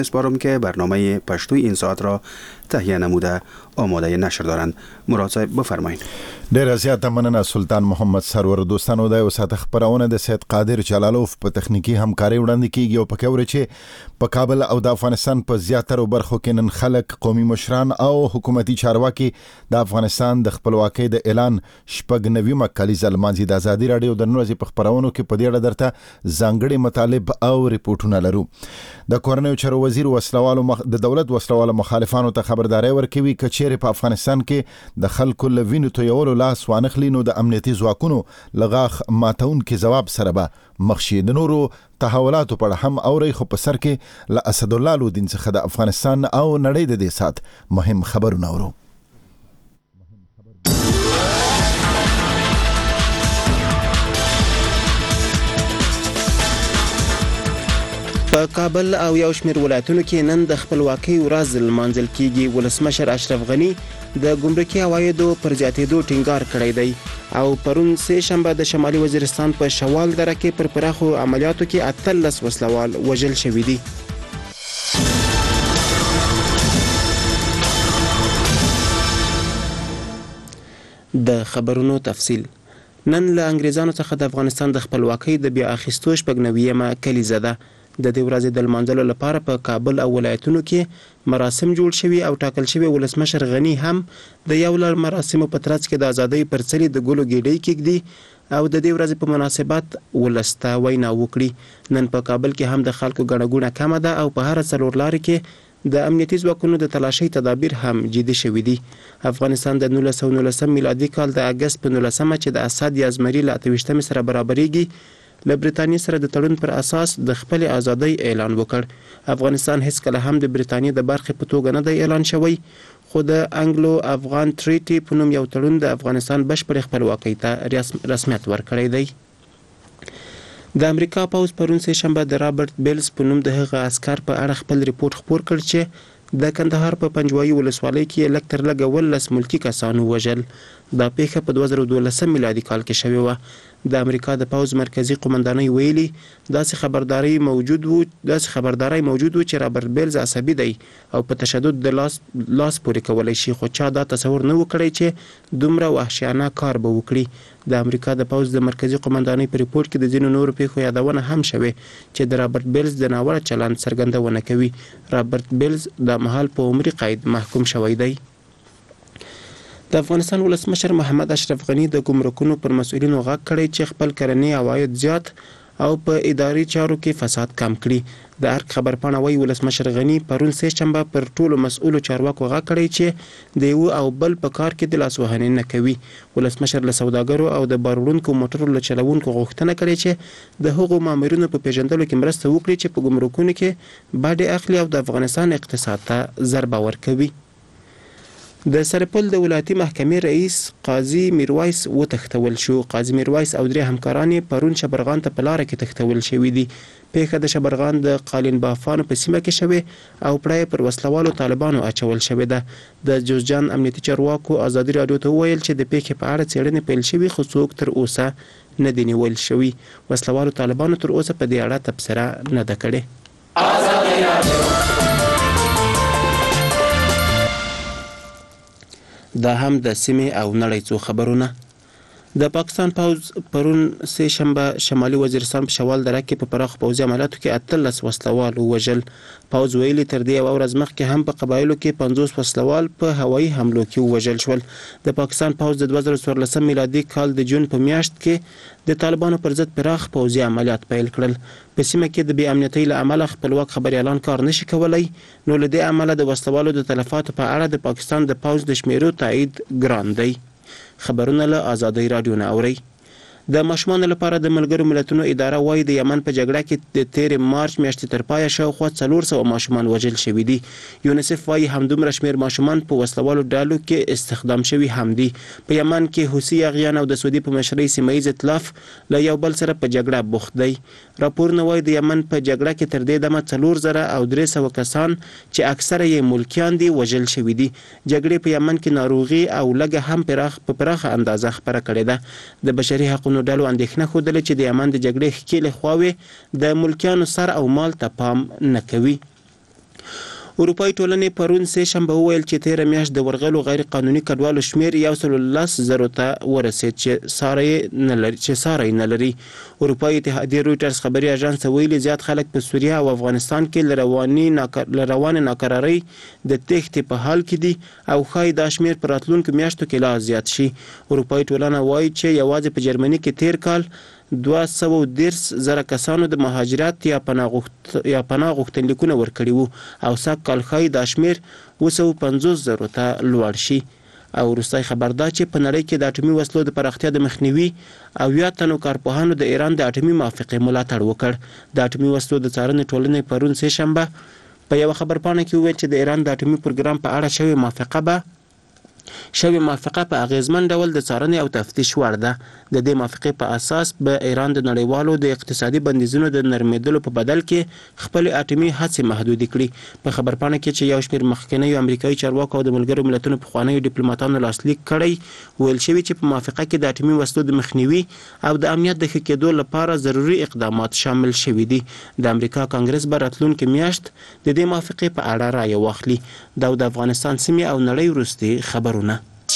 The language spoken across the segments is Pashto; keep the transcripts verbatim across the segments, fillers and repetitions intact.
اسپارم که برنامه پشتوی این ساعت را تهیه نموده آماده نشر دارند. مراد صاحب بفرمایید. ډیر زیاته مننه سلطان محمد سرور. دوستانو د وسات خبرونه د سید قادر جلالوف په تخنیکی همکاري وړاندې کیږي او پکې ورچې په کابل او د افغانستان په زیاتره برخو کې نن خلک قومي مشران او حکومتي چارواکي د افغانستان د خپلواکۍ د اعلان شپږ نویمه کلیزه لمانځي. د ازادي رادیو د نورو په خبرونو کې په دې اړه درته ځانګړي مطالب او ریپورتونه لرو. د کورنیو چارو وزیر وسلوالو مخ... د دولت وسلوالو مخالفانو ته خبرداري ورکوي چې چیرې په افغانستان کې د خلکو لوینو تویولو لاس وانخلي نو د امنیتي ځواکونو لغاخ ماتون کې جواب سره به مخشي. د نورو تحولاتو په اړه هم اوري خو په سر کې ل اسد الله لودین څخه د افغانستان او نړۍ د دې سات مهم خبرونه اورو. په کابل او یو شمېر ولایتونو کې نن د خپلواکۍ ورځ لمانځل کیږي. ولسمشر اشرف غني د ګمرکي عوایدو پر زیاتېدو ټینګار کړی دی او پرون سه شنبه د شمالي وزیرستان په شوال دره کې پر پراخو عملیاتو کې اتلس وسلوال وژل شوي دي. د خبرونو تفصیل. نن له انګریزانو څخه د افغانستان د خپلواکۍ د بیا اخیستو شپږ نویمه کلیزه ده. د دې ورځې د لمانځلو لپاره په کابل او ولایتونو کې مراسم جوړ شوي او ټاکل شوي. ولسمشر غني هم د یو لړ مراسمو په ترڅ کې د ازادۍ پر څلي د ګلو ګېډۍ کېږدي او د دې ورځې په مناسبت ولس ته وینا وکړي. نن په کابل کې هم د خلکو ګڼه ګوڼه کمه ده او په هره څلور لارې کې د امنیتي ځواکونو د تلاشۍ تدابیر هم جدي شوي دي. افغانستان د نولس سوه نولسم میلادي کال د اګست په نولسمه چې د اسد یا زمري له اته ویشتمې سره برابرېږي له برېټانیې سره د تړون پر اساس د خپل ازادۍ اعلان وکړ. افغانستان هیڅ کله هم د برېټانیې د برخې په توګه نه دی اعلان شوی خو د انګلو افغان ټریټي په نوم یو تړون د افغانستان بشپړ خپلواکۍ ته رسمیت ورکړی دی. د امریکا پوځ پرون سه شنبه د رابرټ بیلز په نوم د هغه عسکر په اړه خپل ریپورت خپور کړ چې د کندهار په پنجوایي ولسوالۍ کې لږ تر لږه ولس ملکي کسانو وژل. دا پیښه په دوه زره دولسم میلادي کال کې شوې وه. د امریکا د پوځ مرکزی قومندانۍ ویلي داسې خبرداري موجود وو داسې خبرداري موجود وو چې رابرټ بیلز عصبي دی او په تشدد د لاس لاس پورې کولی شي خو چا دا تصور نه وکړی چې دومره وحشیانه کار به وکړي. د امریکا د پوځ د مرکزی قومندانۍ په ریپورت کې د ځینو نورو پیښو یادونه هم شوې چې د رابرټ بیلز د ناوړه چلند څرګندونه کوي. رابرټ بیلز د مهال په عمري قید محکوم شوی دی. د افغانستان ولسمشر محمد اشرف غني د ګمرکونو پر مسؤلینو غږ کړی چې خپل کرنی عواید زیات او په اداري چارو کې فساد کم کړي. د ارګ خبرپاڼه وایي ولسمشر غني پرون سه شنبه پر ټولو مسؤلو چارواکو غږ کړی چې د یو او بل په کار کې د لاسوهنې نه کوي. ولسمشر له سوداګرو او د بار وړونکو موټرو له چلوونکو غوښتنه کړې چې د هغو مامورینو په پیژندلو کې مرسته وکړي چې په ګمرکونو کې باډې اخلي او د افغانستان اقتصاد ته ضربه ورکوي. د سرپل د ولایتي محکمې رئیس قاضي میرویس وتښتول شو. قاضي میرویس او درې همکاران یې پرون شبرغان ته په لاره کې تښتول شوي دي. پیښه د شبرغان د قالین بافانو په سیمه کې شوې او پړه پر وسلوالو طالبانو اچول شوې ده. د جوزجان امنیتي چارواکو ازادي رادیو ته وویل چې د پیښې په اړه څېړنې پیل شوي خو څوک تر اوسه نه دي نیول شوي. وسلوالو طالبانو تر اوسه په دې اړه تبصره نه ده کړې. ازادي رادیو دا هم د سیمې او نړۍ څو خبرونه. د پاکستان پوځ پرون سه شنبه شمالي وزیرستان په شوال دره کې په پراخ پوځي عملیاتو کې اتلس وسلوال وژل. پوځ ویلي تر دې یوه ورځ مخکې هم په قبایلو کې پنځوس وسلوال په هوایي حملو کې وژل شول. د پاکستان پوځ د دوه زره څوارلسم میلادي کال د جون په میاشت کې د طالبانو پر ضد پراخ پوځي عملیات پیل کړل. په سیمه کې د بې امنیتۍ له امله خپلواک خبریالان کار نشي کولی نو له دې امله د وسلوالو د تلفاتو په اړه د پاکستان د پوځ د شمیرو تایید ګران دی. خبرونه له ازادۍ رادیو نه اورئ. د ماشومانو لپاره د ملګرو ملتونو اداره وایي د یمن په جګړه کې د تیرې مارچ میاشتې تر پایه شاوخوا څلور سوه ماشومان وژل شوي دي. یونیسف وایي همدومره شمېر ماشومان په وسلوالو ډلو کې استخدام شوي هم دي. په یمن کې حوثي اغیان او د سعودي په مشرۍ سیمه ییز ائتلاف له یو بل سره په جګړه بوخت دی. راپورونه وایي د یمن په جګړه کې تر دې دمه څلور زره او درې سوه کسان چې اکثره یې ملکیان دي وژل شوي دي. جګړې په یمن کې ناروغي او لږه هم پراخ په پراخه اندازه خپره کړې ده. د بشري حقونو ډلو اندېښنه ښودلې چې د یمن د جګړې ښکېلې خواوې د ملکیانو سر او مال ته پام نه کوي. اروپایي ټولنې پرون سه شنبه وویل چې تیره میاشت د ورغلو غیر قانوني کډوالو شمیر یو سل لس زرو ته ورسید چې ساري نه لري چې ساري نه لري. اروپایي اتحادیه رویټرز خبري اژانس ویلي زیات خلک په سوریه او افغانستان کې لرواني لروانه ناکراري د تښتې په حال کې دي او خای دا شمیر پر راتلونکو میاشتو کې لا زیات شي. اروپایي ټولنه وایي چې یوازې په جرمني کې تیر کال دوه سوه او دېرش زره کسانو د مهاجرت یا پناه غوښت یا پناه غوښتنلیکونه ورکړي وو او سږ کال ښایي دا شمیر اوه سوه پنځوس زرو ته لوړ شي. او وروستی خبر دا چې په نړۍ کې د اټومي وسلو د پراختیا د مخنیوي او یا تنو کارپوهانو د ایران د اټومي موافقې ملاتړ وکړ. د اټومي وسلو د څارنې ټولنې پرون سه شنبه په یو خبرپاڼه کې وویل چې د ایران د اټومي پروګرام په اړه شوې موافقه به شوی موافقه په اغیزمن ډول د څارنې او تفتیش وړ ده. د دې موافقې په اساس به ایران د نړیوالو د اقتصادي بندیزونو د نرمیدلو په بدل کې خپل اټومي هڅې محدود کړي. په خبرپاڼه کې چې یو شمېر مخکنیو امریکایي چارواکو او د ملګرو ملتونو پخوانیو ډیپلوماټانو لاسلیک کړی ویل شوي چې په موافقه کې د اټومي وسلو د مخنیوي او د امنیت د ښه کېدو لپاره ضروري اقدامات شامل شوي دي. د امریکا کانګرس به راتلونکې میاشت د دې موافقې په اړه رایه واخلي. دا د افغانستان سیمې او نړۍ وروستي خبرونه.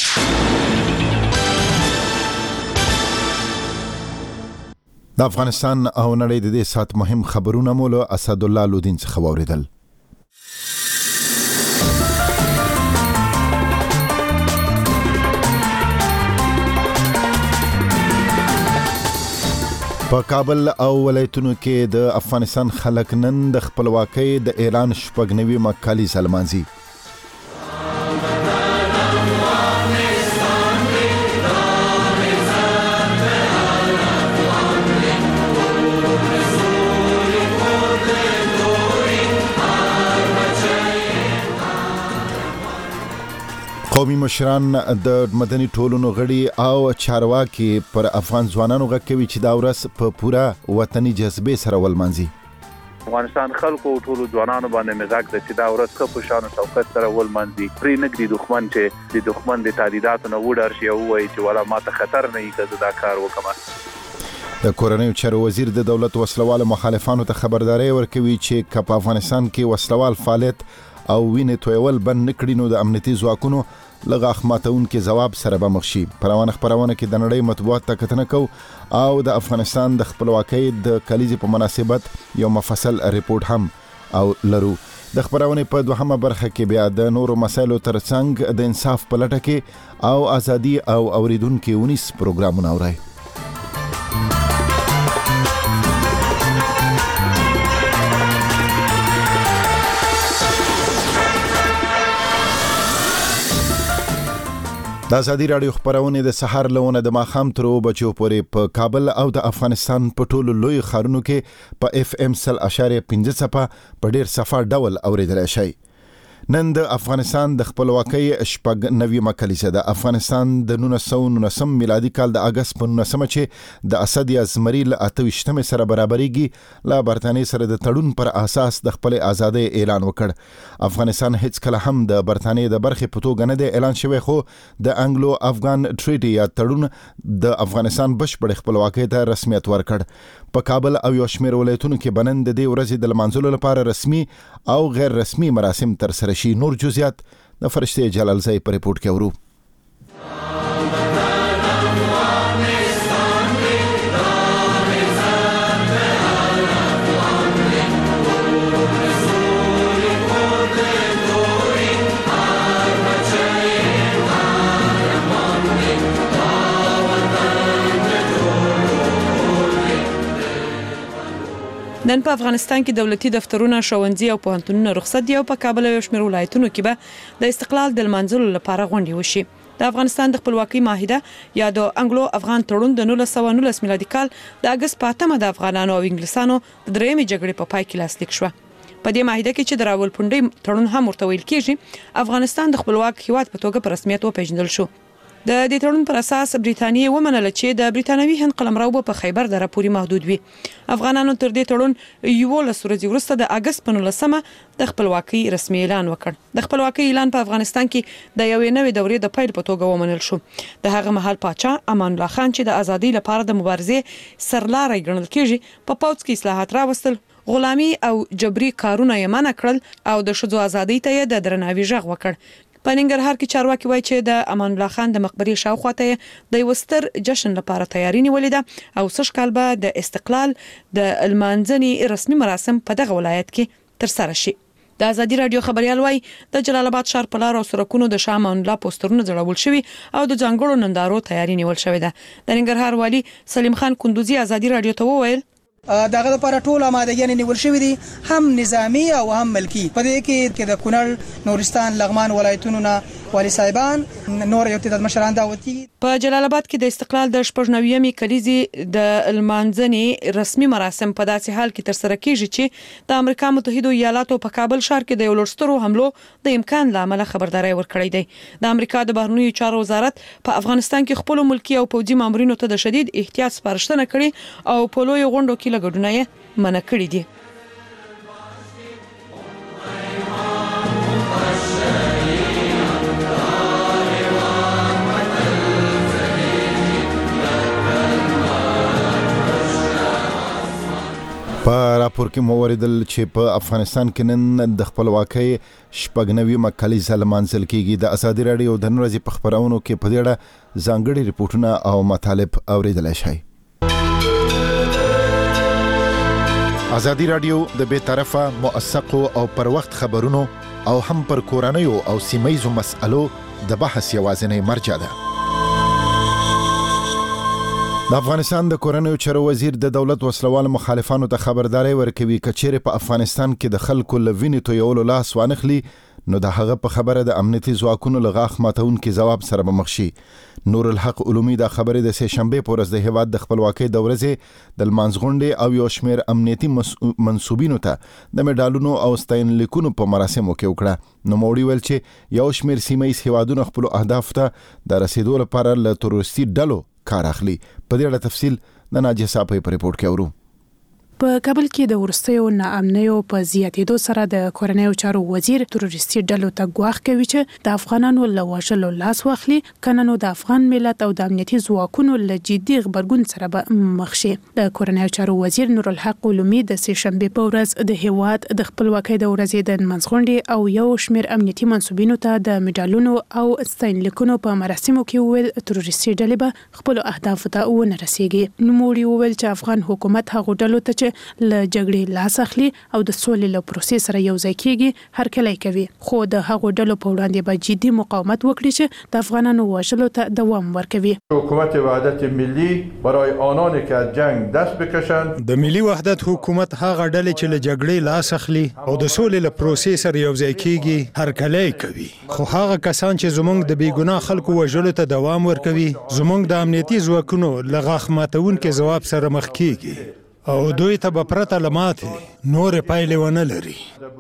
د افغانستان او نړۍ د دې سات مهم خبرونه مو له اسدالله لودین څخه واوریدل. په کابل او ولایتونو کې د افغانستان خلک نن د خپلواکۍ د اعلان شپږ نوي کالیزه لمانځي. قومي مشران د مدني ټولنو غړي او چارواکي پر افغان ځوانانو غږ کوي چې دا ورځ په پوره وطني جذبې سره ولمانځي. افغانستان خلکو ټولو ځوانانو باندې مزاج د چې دا ورځ ښه په شان او شوکت سره ولمانځي. پرې نږدې دښمن چې د دښمن د تعدیداتو نه وډار شي او وایي چې والا ماته خطر نه وي که زه دا کار وکړم. د کورنیو چارو وزیر د دولت وسلوالو مخالفانو ته خبرداری ورکوي چې که په افغانستان کې وسلوال فعالیت او وینې تویول بند نه کړي نو د امنیتي ځواکونو لغه اخماتونکي ځواب سره به مخ شي. پروانه خبرونه کې د نړۍ مطبوعات ته کتنه کو او د افغانستان د خپلواکۍ د کلیزې په مناسبت یو مفصل ریپورت هم او لرو. د خبرونه په دوهمه برخه کې بیا د نورو مسایلو ترڅنګ د انصاف په لټه کې او ازادي او اوریدونکو ونیس پروګرامونه اوري. د ازادي رادیو خبرونه د سحر لونه د ماخام تر بچو پورې په کابل او د افغانستان په ټولو لوی ښارونو کې په اف ام سل اشاریه پنځه صفه په ډیر صفه ډول اوریدل شي. نن د افغانستان د خپلواکۍ شپږ نوي کالیزه د افغانستان د نولس سوه نولسم میلادي کال د اگست په نولسمه چې د اسد یا زمری له اته ویشتمه سره برابرېږي له برتانیې سره د تړون پر اساس د خپل ازادۍ اعلان وکړ. افغانستان هیڅ کله هم د برتانیې د برخې په توګه نه دی اعلان شوی خو د انګلو افغان ټریټي یا تړون د افغانستان بشپړ خپلواکۍ ته رسمیت ورکړ. په کابل او یو شمېر ولایتونو کې بنن د دې ورځې د لمانځلو لپاره رسمي او غیر رسمي مراسم تر سره شي. نور جزئیات د فرشته جلالزای په ریپورت کې ورو. نن په افغانستان کې دولتي دفترونه، ښوونځي او پوهنتونونه رخصت دي او په کابل او شمېر ولایتونو کې به د استقلال د لمانځلو لپاره غونډې وشي. د افغانستان د خپلواکۍ معاهده یا د انګلو افغان تړون د نولس سوه نولس میلادي کال د اگست په اتمه د افغانانو او انګلیسانو د درېیمې جګړې په پای کې لاسلیک شوه. په دې معاهده کې چې د راولپنډۍ تړون هم ورته ویل کېږي، افغانستان د خپلواک هیواد په توګه په رسمیت وپېژندل شو. د دې تړون پر اساس بریتانیې ومنله چې د بریتانوي هند قلمرو په خیبر دره پورې محدود وي. افغانانو تر دې تړون یولس ورځې وروسته د اگست په نولسمه د خپلواکۍ رسمي اعلان وکړ. د خپلواکۍ اعلان په افغانستان کې د یوې نوې دورې د پیل په توګه ومنل شو. د هغه مهال پاچا امان الله خان چې د ازادۍ لپاره د مبارزې سرلاری ګڼل کېږي په پوځ کې اصلاحات راوستل غلامي او جبري کارونه یې منع کړل او د ښځو ازادۍ ته یې د درناوي غږ وکړ. په ننګرهار کې چارواکي وایي چې د امان الله خان د مقبرې شاوخوا ته د یو ستر جشن لپاره تیاری نیولې ده او سږ کال به د استقلال د لمانځنې رسمي مراسم په دغه ولایت کې ترسره شي. د ازادي رادیو خبريال وای د جلال آباد ښار په لار او سرکونو د شاه امان الله پوسټرونه ځړول شوي او د ځانګړو نندارو تیاری نیول شوې ده. د ننګرهار والي سلیم خان کندوزي ازادي رادیو ته وویل دغه لپاره ټول آمادګي نیول شوې دي، هم نظامی او هم ملکی. په دې کې د کونړ، نورستان، لغمان ولایتونو نه والی صاحبان نور یو تعداد مشران دعوت کیږي. په جلال آباد کې د استقلال د شپږ نوېمې کلیزې د لمانځنې رسمي مراسم په داسې حال کې ترسره کیږي چې د امریکا متحده ایالاتو په کابل ښار کې د یو لړسترو حملو د امکان لامل خبرداري ورکړې ده. د امریکا د بهرنیو چارو وزارت په افغانستان کې خپل ملکی او پوځي مامورینو ته د شدید احتیاط سپارښتنه کړې او په لوی غونډو کې لګډونه یې منع کړې دي. په راپور کې مو وریدل چې په افغانستان کې نن د خپلواکۍ شپږ نوېمه کلیزه لمانځل کیږي. د ازادي رادیو د نن ورځې په خبرونو کې په دې اړه ځانګړي ریپورتونه او مطالب اوریدلای شئ. ازادي رادیو د بې طرفه، موثقو او پر وخت خبرونو او هم پر کورنیو او سیمایزو مسألو د بحث یوازینی مرجع ده. د افغانستان د کورنیو چارو وزیر د دولت وسلوال مخالفانو ته خبرداري ورکوي کچېره په افغانستان کې د خلکو لوینې تویولو لاس وانخلي نو د هغه په خبره د امنیتي ځواکونو لغاخ ماتونکي ځواب سره به مخ شي. نور الحق علومي د خبرې د سه شنبه په ورځ د هیواد د خپلواکۍ د ورځې د لمانځغونډې او یو شمېر امنیتي منسوبینو ته د مډالونو او ستاینلیکونو په مراسمو کې وکړه. نو موړي ویل چې یو شمېر سیمایي هیوادونو خپل اهداف ته د رسیدو لپاره له تروریستي ډلو کار اخلي. په دې اړه تفصیل د ناجیه صاحب په ریپورت کې اورو. په کابل کې د ورستیو ناامنیو په زیاتېدو سره د کورنیو چارو وزیر تروریستي ډلو ته ګواښ کوي چې د افغانانو له وژلو لاس واخلي، کنه نو د افغان ملت او د امنیتي ځواکونو له جدي غبرګون سره به مخ شي. د کورنیو چارو وزیر نور الحق علومي د سه شنبه په ورځ د هیواد د خپلواکۍ د ورځې د لمانځغونډې او یو شمېر امنیتي منسوبینو ته د مډالونو او ستاینلیکونو په مراسمو کې ویل تروریستي ډلې به خپل اهداف ته ونه رسیږي. نو موړي ویل چې افغان حکومت هغه ډلو ته له جګړې لاس اخلي او د سولې له پروسې سره یو ځای کېږي هر کله کوي، خو د هغو ډلو په وړاندې به جدي مقاومت وکړي چې د افغانانو وژلو ته دوام ورکوي. حکومت وحدت ملی برای آنانی که از جنگ دست بکشند د ملي وحدت حکومت هغه ډلې چې له جګړې لاس اخلي او د سولې له پروسې سره یو ځای کېږي هر کله کوي، خو هغه کسان چې زموږ د بیګناه خلکو وژلو ته دوام ورکوي زموږ د امنیتي ځواکونو له غاښ ماتونکي ځواب سره مخ کېږي او دوی ته به پرته له ماتې نور پایلې ونه لري.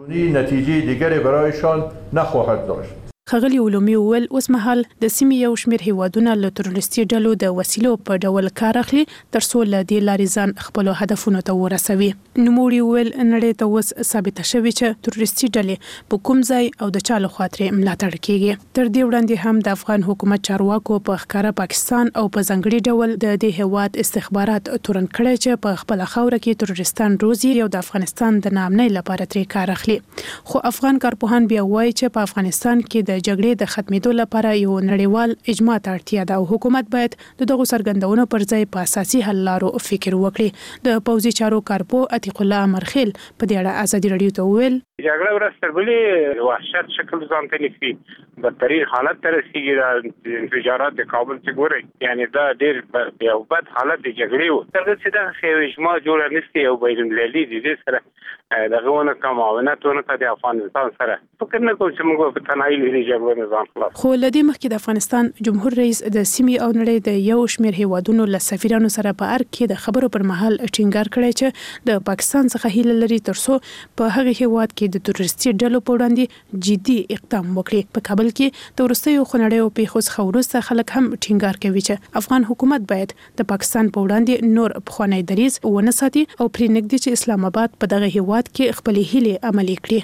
نتیجه دیگری برایشان نخواهد داشت. ښاغلي علومي وویل اوس مهال د سیمې یو شمېر هیوادونه له تروریستي ډلو د وسیلو په ډول کار اخلي تر څو له دې لارې ځان خپلو هدفونو ته ورسوي. نوموړي وویل نړۍ ته اوس ثابته شوې چې تروریستي ډلې په کوم ځای او د چا لخوا ترې ملاتړ کیږي. تر دې وړاندې هم د افغان حکومت چارواکو په ښکاره پاکستان او په ځانګړي ډول د دې هیواد استخبارات تورن کړی چې په خپل خاوره کې تروریستان روزي او د افغانستان د ناامنۍ لپاره ترې کار اخلي. خو افغان کارپوهان بیا وایي چې په افغانستان کې د جګړې د ختمېدو لپاره یو نړیوال اجماع ته اړتیا ده او حکومت باید د دغو څرګندونو پر ځای په اساسي حل لارو فکر وکړي. د پوځي چارو کارپو عتیق الله امرخیل په دې اړه ازادي رادیو ته وویل جګړه ورسته بلې وحشت شکل ځان ته نیسي، بدترین حالت ته رسیږي. د انفجارات د کابل چې ګورئ یعنی دا ډېر یو بد حالت د جګړې و. تر دې چې دغه یو اجماع جوړه نشي او بین المللي د دې سره دغه ونه کوم معاونت ونه کوي د افغانستان سره فکر نه کوم چې موږ په تنهایی لري جګړه نظام خلاص. خو لدې مخکې د افغانستان جمهور رئیس د سیمې او نړۍ د یو شمېر هیوادونو له سفیرانو سره په ارګ کې د خبرو پر مهال ټینګار کړی چې د پاکستان څخه هیله لري ترڅو په هغه هیواد کې د تروریستي ډلو په وړاندې جدي اقدام وکړي. په کابل کې د وروستیو خونړیو پیښو څخه وروسته خلک هم ټینګار کوي چې افغان حکومت باید د پاکستان په وړاندې نور پخوانی دریځ ونه ساتي او پرې نږدې چې اسلام آباد په دغه هیواد کې خپلې هیلې عملي کړي.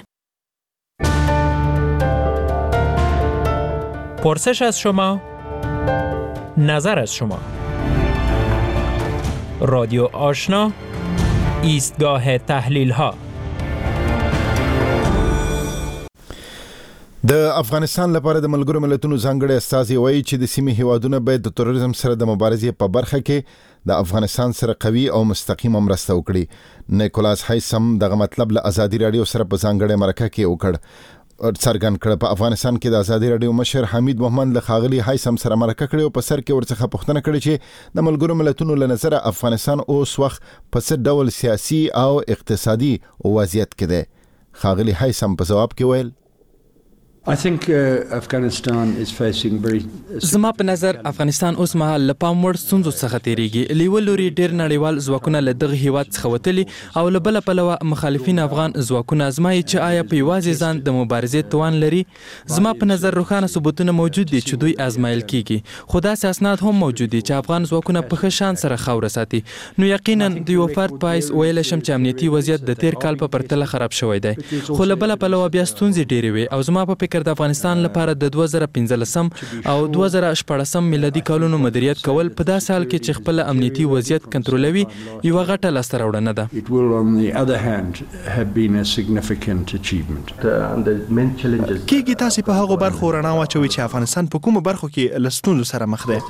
پرسش از شما، نظر از شما. رادیو آشنا، ایستگاه تحلیل ها. د افغانستان لپاره د ملګرو ملتونو ځانګړي استازي وایي چې د سیمې هیوادونه باید د تروریزم سره د مبارزې په برخه کې د افغانستان سره قوي او مستقیمه مرسته وکړي. نیکولاس هایسم دغه مطلب له ازادي رادیو سره په ځانګړي مرکه کې وکړ څرګند کړ. په افغانستان کې د ازادي رادیو مشر حمید محمد له ښاغلي هایسم سره مرکه کړې او په سر کې ورڅخه پوښتنه کړې چې د ملګرو ملتونو له نظره افغانستان اوس وخت په څه ډول سیاسي او اقتصادي وضعیت کې دی. ښاغلي هایسم په ځواب کې ویل I think uh, Afghanistan is facing very زما په نظر افغانستان اوس مهال له پام وړ ستونزو څخه تیریږي. لیول لوري ډېر نړیوال ځواکونه له دغه هیواد څخه وتلي او له بل پلوه مخالفین افغان ځواکونه ازمایي چې آیا په یوازې ځان د مبارزې توان لري. زما په نظر روښانه ثبوتونه موجود دي چې دوی ازمایل کیږي، خو داسې اسناد هم موجود دي چې افغان ځواکونه په ښه شان سره خاوره ساتي. نو یقینا د یو فرد پایس ویل شم چې امنیتي وضعیت د تیر کال په پرتله خراب شوی دی، خو له بل پلوه بیا ستونزې ډېرې وي او زما په فکر د افغانستان لپاره د دوه زره پنځلسم او دوه زره شپږم میلادي کلونو مدیریت کول په داسې حال کې چې خپل امنیتي وضعیت کنټرولوي یوه غټه لاسته راوړنه ده. It will on the other hand have been a significant achievement. کیږي تاسو په هغه برخو رڼا واچوي چې افغانستان په کومو برخو کې له ستونزو سره مخ دی.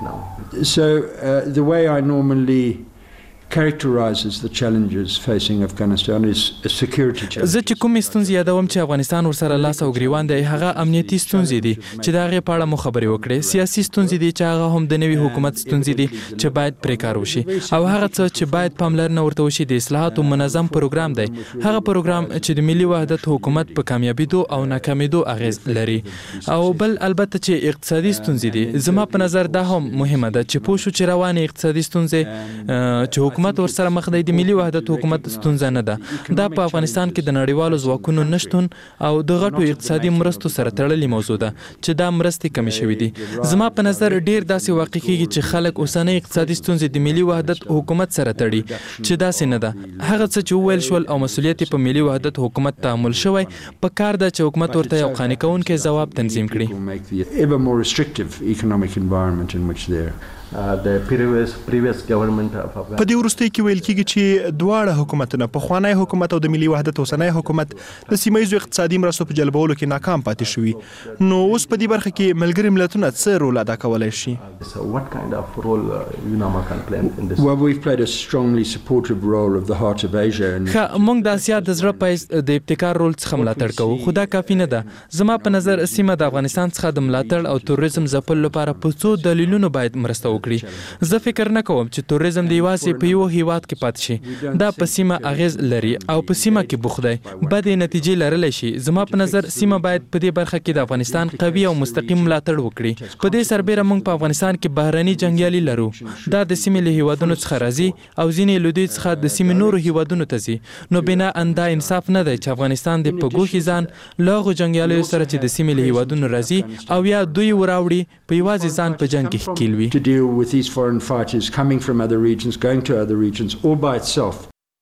So uh, the way I normally characterizes the challenges facing Afghanistan is a security challenge. زه چې کومې ستونزې یادوم چې افغانستان ورسره لاس او ګریوان دی هغه امنیتي ستونزې دي چې د هغې په اړه مو خبرې وکړې. سیاسي ستونزې دي چې هغه هم د نوي حکومت ستونزې دي چې باید پرې کار وشي او هغه څه چې باید پاملرنه ورته وشي د اصلاحاتو منظم پروګرام دی، هغه پروګرام چې د ملي وحدت حکومت په کامیابیدو او ناکامیدو اغیز لري. او بل البته چې اقتصادي ستونزې دي، زما په نظر دا هم مهمه ده چې پوه شو چې روانې اقتصادي ستونزې چې حکومت ورسره مخ دی د ملي وحدت حکومت ستونزه نه ده. دا په افغانستان کې د نړیوالو ځواکونو نشتون او د غټو اقتصادي مرستو سره تړلې موضوع ده چې دا مرستې کمې شوې دي. زما په نظر ډیر داسې واقع کېږي چې خلک اوسنۍ اقتصادي ستونزې د ملي وحدت حکومت سره تړي چې داسې نه ده. هغه څه چې وویل شول او مسؤلیت په ملي وحدت حکومت تعامل شوی په کار ده چې حکومت ورته یو قانع کوونکی ځواب تنظیم کړي. Ever more restrictive economic environment in which they're د previous previous government of Afghanistan په دې وروستي کې ویل کېږي چې دواړه حکومتونه پخوانی حکومت او د ملي وحدت اوسنی حکومت د سیمه‌ییزو اقتصادي مرستو په جلبولو کې ناکام پاتې شوي. نو اوس په دې برخه کې ملګري ملتونه څه رول ادا کولی شي؟ What kind of role UNAMA can play in this? Well, we've played a strongly supportive role of the Heart of Asia. ښه، موږ د اسیا د زړه پایز د ابتکار رول څخه ملاتړ کوو، خو دا کافي نه ده. زما په نظر سیمه د افغانستان څخه د ملاتړ او توریزم ځپلو لپاره په څو دلیلونو باید مرسته وکړي. زه فکر نه کوم چې توریزم د یوازې په یو هیواد کې پاتې شي. دا په سیمه اغیز لري او په سیمه کې بوخت دی، بدې نتیجې لرلی شي. زما په نظر سیمه باید په دې برخه کې د افغانستان قوي او مستقیم ملاتړ وکړي. په دې سربیره موږ په افغانستان کې بهرني جنګیالي لرو. دا د سیمې له هیوادونو څخه راځي او ځینې له دوی څخه د سیمې نورو هیوادونو ته ځي. نو بنا اندا انصاف نه دی چې افغانستان د په ګوښې ځان له هغو جنګیالیو سره چې د سیمې له هیوادونو راځي او یا دوی وراوړي په یوازې ځان په جنګ کې ښکیل وي. To deal with these foreign fighters coming from other regions, going to other regions, all by itself.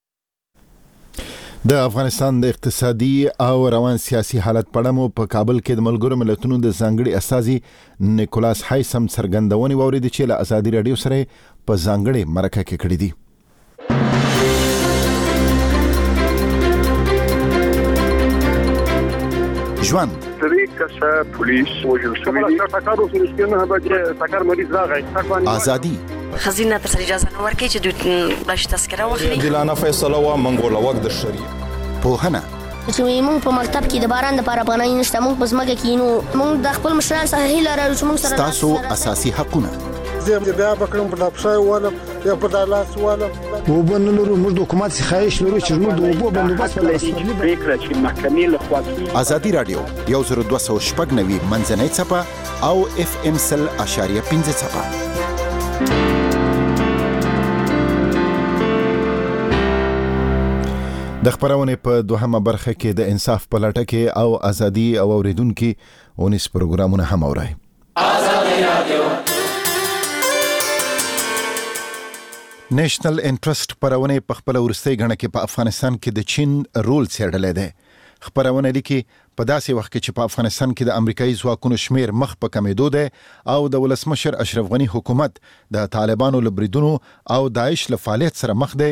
د افغانستان د اقتصادي او روان سیاسي حالت په اړه مو په کابل کې د ملګرو ملتونو د ځانګړي استازي نیکولاس هایسم څرګندونې واورېدې چې له ازادي رادیو سره په ځانګړې مرکه کې کړې دي. ژوند ازادي خزینه تر سره اجازه نه ورکړي چې دوی بلش تذکره واخلي. عادلانه فیصله وا منګوله وخت د شریعت پوهنه چې موږ په مکتب کې د باران لپاره پناه نشته، موږ په ځمکه کې نو موږ د خپل مشران څخه هیله لرو چې موږ سره تاسو اساسي حقونه زه بیا بکړم په لپشای ولم یا په دالاس ولم وبنلرو موږ د حکومت څخه خواهش لرو چې موږ د اوبو بندوبست ولرو فکر چې محکمې له خوا ازادي رادیو یو زر دوه سوه شپږ نوي منځنۍ څپه او اف ام سل اشاریه پنځه څپه. د خبرونې په دوهمه برخه کې د انصاف په لټه کې او ازادي او اوریدونکو اونیس پروګرامونه هم اورئ. ازادي رادیو نېشنل انټرست خبرونه په خپل ورستۍ غڼه کې په افغانستان کې د چین رول څېړلې ده. خبرونه لیکي په داسې وخت کې چې په افغانستان کې د امریکایي ځواکونو شمیر مخ په کمیدو ده او د ولسمشر اشرف غنی حکومت د طالبانو له بریدونو او داعش له فعالیت سره مخ ده،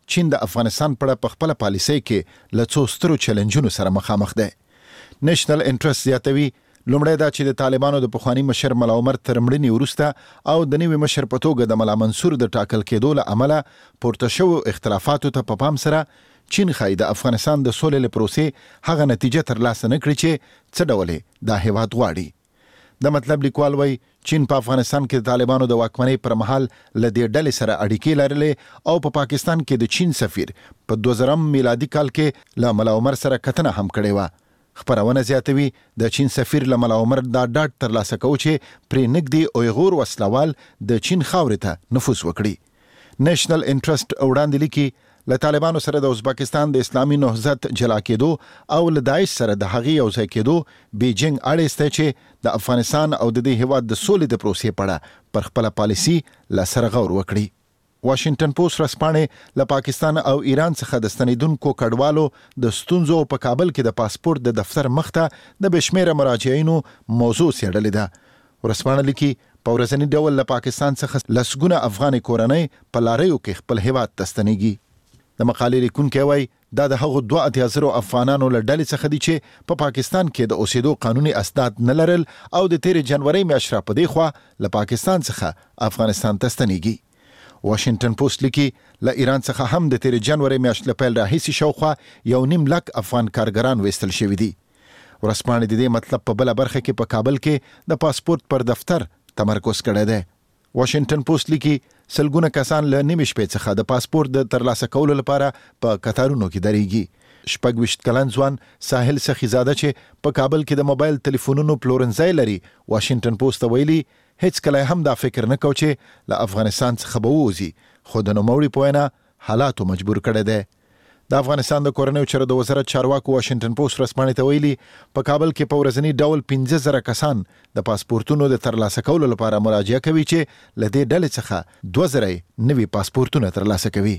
چین د افغانستان په اړه په خپل پالیسۍ کې له څو سترو چیلنجونو سره مخامخ دی. نېشنل انټرست زیاتوي لومړی دا چې د طالبانو د پخواني مشر ملا عمر تر مړینې وروسته او د نوي مشر په توګه د ملا منصور د ټاکل کېدو له امله پورته شوو اختلافاتو ته په پام سره چین ښایي د افغانستان د سولې له پروسې هغه نتیجه ترلاسه نه کړي چې څه ډول دا هیواد غواړي. د مطلب لیکوال وایي چین په افغانستان کې د طالبانو د واکمنۍ پر مهال له دې ډلې سره اړیکې لرلې او په پا پاکستان کې د چین سفیر په دوه زره میلادي کال کې له ملا عمر سره کتنه هم کړې وه. خبرونه زیاتوي د چین سفیر له ملا عمر دا ډاډ ترلاسه کوي چې پرې نږدې اویغور وسلوال د چین خاورې ته نفوذ وکړي. نېشنل انټرست وړاندې لیکي له طالبانو سره د ازبکستان د اسلامي نهضت جلا کېدو او له داعش سره د هغې یو ځای کېدو بیجینګ اړ ایستی چې د افغانستان او د دې هیواد د سولې د پروسې په اړه پر خپله پالیسي له سره غور وکړي. واشنگټن پوسټ ورځپاڼې له پاکستان او ایران څخه د ستنېدونکو کډوالو د ستونزو په کابل کې د پاسپورت د دفتر مخ ته د بې شمېره مراجعینو موضوع څېړلې ده. ورځپاڼه لیکي په ورځني ډول له پاکستان څخه لسګونه افغاني کورنۍ په لاریو کې خپل هیواد ته ستنېږي. د مقالې لیکونکی وایي دا د هغو دوه اتیا زرو افغانانو له ډلې څخه دي چې په پا پاکستان کې د اوسېدو قانوني اسناد نه لرل او د تېرې جنورۍ میاشت را په دې خوا له پاکستان څخه افغانستان ته ستنېږي. واشنگټن پوسټ لیکي له ایران څخه هم د تېرې جنورۍ میاشت له پیل راهیسې شاوخوا یو نیم لک افغان کارګران ویستل شوي دي. ورځپاڼې د دې مطلب په بله برخه کې په کابل کې د پاسپورت پر دفتر تمرکز کړی دی. واشنگټن پوسټ لیکي سلګونه کسان له نیمې شپې څخه د پاسپورت د ترلاسه کولو لپاره په قطارونو کې درېږي. شپږ ویشت کلن ځوان ساحل سخیزاده چې په کابل کې د موبایل تلیفونونو پلورنځی لري واشنگټن پوسټ ته ویلي هیڅ کله هم دا فکر نه کو چې له افغانستان څخه به ووځي خو د نوموړي په وینا حالاتو مجبور کړی دی. د افغانستان د کورنیو چارو د وزارت چارواکو واشنگټن پوسټ ورځپاڼې ته ویلي په کابل کې په ورځني ډول پنځه زره کسان د پاسپورتونو د ترلاسه کولو لپاره مراجعه کوي چې له دې ډلې څخه دوه زره نوي پاسپورتونه ترلاسه کوي.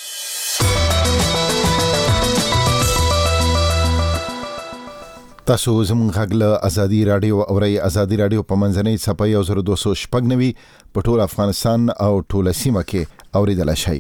تاسو زموږ غږ له ازادي راډیو اورئ. ازادي راډیو په منځنۍ څپه یو زر دوه سوه شپږ نوي په ټول افغانستان او ټوله سیمه کې اوریدلی شئ.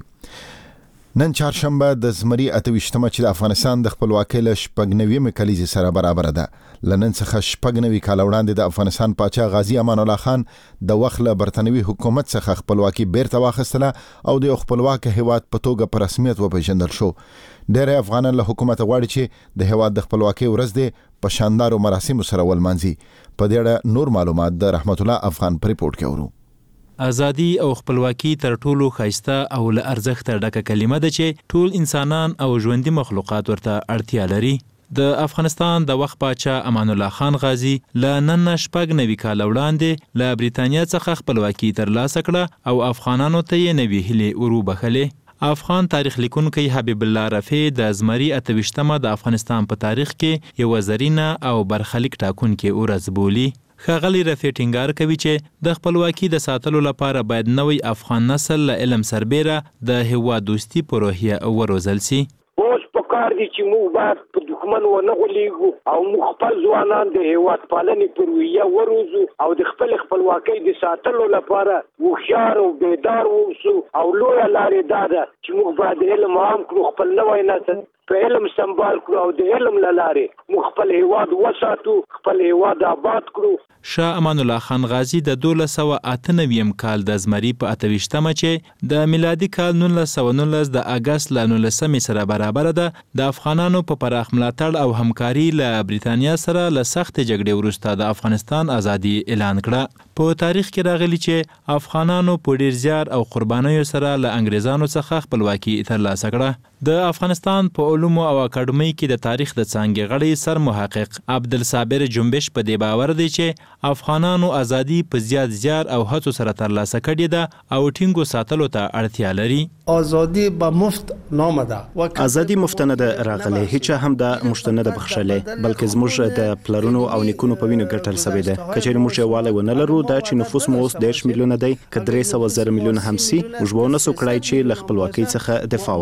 نن چهارشنبه د زمري اته ویشتمه چې د افغانستان د خپلواکۍ له شپږ نویمې کلیزې سره برابره ده. له نن څخه شپږ نوي کاله وړاندې د افغانستان پاچا غازي امان الله خان د وخت له برطانوي حکومت څخه خپلواکي بیرته واخیستله او د یو خپلواکه هیواد په توګه په رسمیت وپېژندل شو. ډېری افغانان له حکومته غواړي چې د هیواد د خپلواکۍ ورځ دې په شاندارو مراسمو سره ولمانځي. په دې اړه نور معلومات د رحمت الله افغان په ریپورټ کې اورو. ازادي او خپلواکي تر ټولو ښایسته او له ارزښته ډکه کلمه ده چې ټول انسانان او ژوندي مخلوقات ورته اړتیا لري. د افغانستان د وخت پاچا امان الله خان غازي له نن شپږ نوي کاله وړاندې له برېټانیا څخه خپلواکي ترلاسه کړه او افغانانو ته یې نوې هیلې وروبخلې. افغان تاریخ لیکونکی حبیب الله رفیع د زمري اته ویشتمه د افغانستان په تاریخ کې یوه زرینه او برخلیک ټاکونکې ورځ بولي. ښاغلی رفیع ټینګار کوي چې د خپلواکي د ساتلو لپاره باید نوی افغان نسل له علم سربیره د هیواد دوستي په روحیه وروزل سي. اوس پکار دي چې موږ باید په دښمن ونه غولېږو او موږ خپل ځوانان د هیواد پالنې په روحیه وروزو او د خپل خپلواکۍ د ساتلو لپاره هوښیار او بیدار واوسو. او لویه لارې دا ده چې موږ باید علم عام کړو، خپل نوی نسل په علم سمبال کړو او د علم له لارې موږ خپل هیواد وساتو، خپل هیواد آباد کړو. شاه امان الله خان غازي د دولس سوه اته نویم کال د زمري په اته ویشتمه چې د میلادي کال نولس سوه نولس د اګست له نولسمې سره برابره ده د افغانانو په پراخ ملاتړ او همکاري له برېټانیا سره له سختې جګړې وروسته د افغانستان ازادي اعلان کړه. په تاریخ کې راغلي چې افغانانو په ډیر زیار او قربانیو سره له انګریزانو څخه خپلواکي ترلاسه کړه. د افغانستان په علومو او اکاډمۍ کې د تاریخ د څانګې غړی سر محقق عبدالصابر جنبش په دې باور دی چې افغانانو ازادي په زیات زیار او هڅو سره ترلاسه کړې ده او ټینګو ساتلو ته اړتیا لري. ازادي به مفت نامه ده. ازادي مفت نه ده راغلې، هیڅ هم د مشت نه ده بخښلې، بلکې زموږ د پلرونو او نیکونو په وینو ګټل سوی ده. کچېرې موږ یووالی ونه لرو دا چې نفوس مو اوس دېرش میلیونه دی که درې سوه زره میلیونه هم سي موږ به ونه سو کړای چې له خپلواکۍ څخه دفاع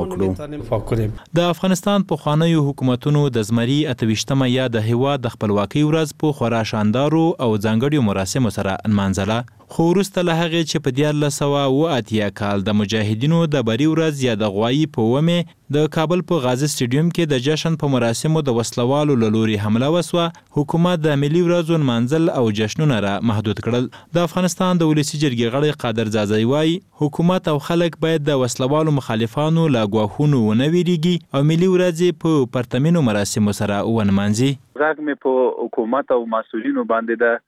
وکړو. د افغانستان پخوانیو حکومتونو د زمري اته ویشتمه یا د هیواد د خپلواکۍ ورځ په خورا شاندارو او ځانګړیو مراسمو سره نمانځله. خو وروسته له هغې چې په دیارلس سوه اوه اتیا کال د مجاهدینو د بري ورځ یا د غوایي په اوومې د کابل په غازي سټیډیوم کې د جشن په مراسمو د وسلوالو له لوري حمله وسوه، حکومت د ملي ورځو نمانځل او جشنونه را محدود کړل. د افغانستان د ولسي جرګې غړی قادر زازی وایي حکومت او خلک باید د وسلوالو مخالفانو له ګواښونو ونه ویریږي او ملي ورځې په پرتمینو مراسمو سره ونمانځي. غږ مې په حکومت او مسؤلینو باندې ده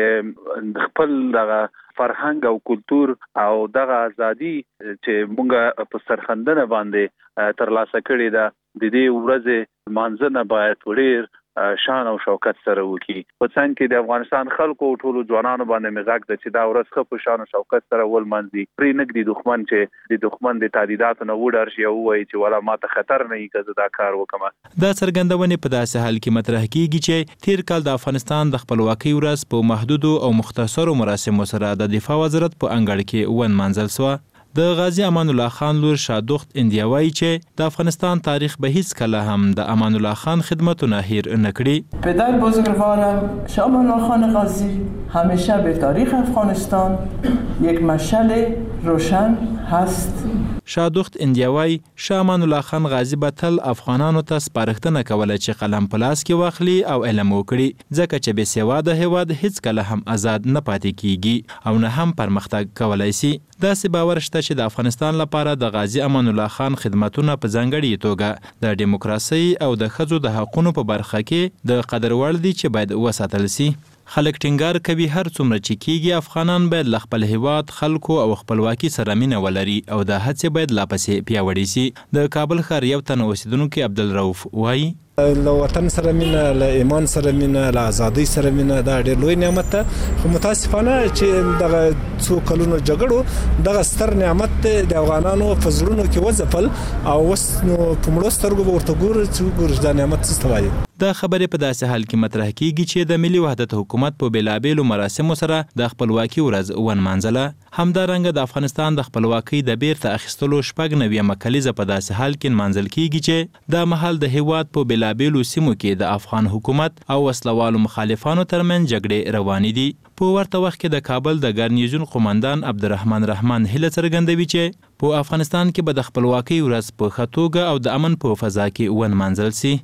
چې خپل دغه فرهنګ او کلتور او دغه ازادي چې مونږه په سرخندنه باندې ترلاسه کړې ده د دې ورځې مانځنه باید ډېر شان او شوکت سره وکړي. په څنګ کې د افغانستان خلکو او ټولو ځوانانو باندې مزاج ده چې دا ورځ ښه په شان او شوکت سره ولمانځي. پرې نږدې دښمن چې د دښمن د تهدیداتو نه وډار شي او وایي چې والا ماته خطر نه وي که زه دا کار وکړم. دا څرګندونې په داسې حال کې مطرح کیږي چې تیر کال د افغانستان د خپلواکۍ ورځ په محدودو او مختصرو مراسمو سره د دفاع وزارت په انګړ کې ونمانځل سوه. د غازی امان الله خان لور شادوخت اندیا وایي چې د افغانستان تاریخ به هیڅ کله هم د امان الله خان خدمتونه هیر نکړي. پدر بزرگوارم شاه امان الله خان غازی همیشه به تاریخ افغانستان یک مشعل روشن هست. شادوخت اندیا وایي شاه امان الله خان غازی به تل افغانانو ته سپارښتنه کوله چې قلم په لاس کې واخلي او علم وکړي، ځکه چې بې سواده هیواد هیڅ کله هم آزاد نه پاتې کیږي او نه هم پرمختګ کولی سي. داسې باور شته چې د افغانستان لپاره د غازی امان الله خان خدمتونه په ځانګړې توګه د دیموکراسۍ او د ښځو د حقونو په برخه کې د قدر وړ دي چې باید وساتل سي. خلک ټینګار کوي هر څومره چې کیږي افغانان باید له خپل هیواد خلکو او خپلواکي سره مینه ولري او د هڅې باید لا پسې پیاوړې سي. د کابل ښار یو تن اوسیدونکی عبدالرؤف وایي له وطن سره مینه، له ایمان سره مینه، له ازادۍ سره مینه دا ډېر لوی نعمت ده. خو متاسفانه چې دغه څو کلونو جګړو دغه ستر نعمت د افغانانو په زړونو کې وځپل او اوس نو په مړو سترګو به ورته ګورو چې ګورو دا نعمت څه ته وایي. دا خبرې په داسې حال کې مطرح کیږي چې د ملي وحدت حکومت په بېلابېلو مراسمو سره د خپلواکي ورځ ونمانځله. همدارنګه د افغانستان د خپلواکۍ د بیرته اخیستلو شپږ نویمه کلیزه په داسې حال کې نمانځل کیږي چې دا مهال د هیواد په بېلابېلو سیمو کې د افغان حکومت او وسلوالو مخالفانو ترمنځ جګړې روانې دي. په ورته وخت کې د کابل د ګارنیزیون قومندان عبدالرحمن رحمان هیله څرګندوي چې په افغانستان کې به د خپلواکۍ ورځ په ښه توګه او د امن په فضا کې ونمانځل سي.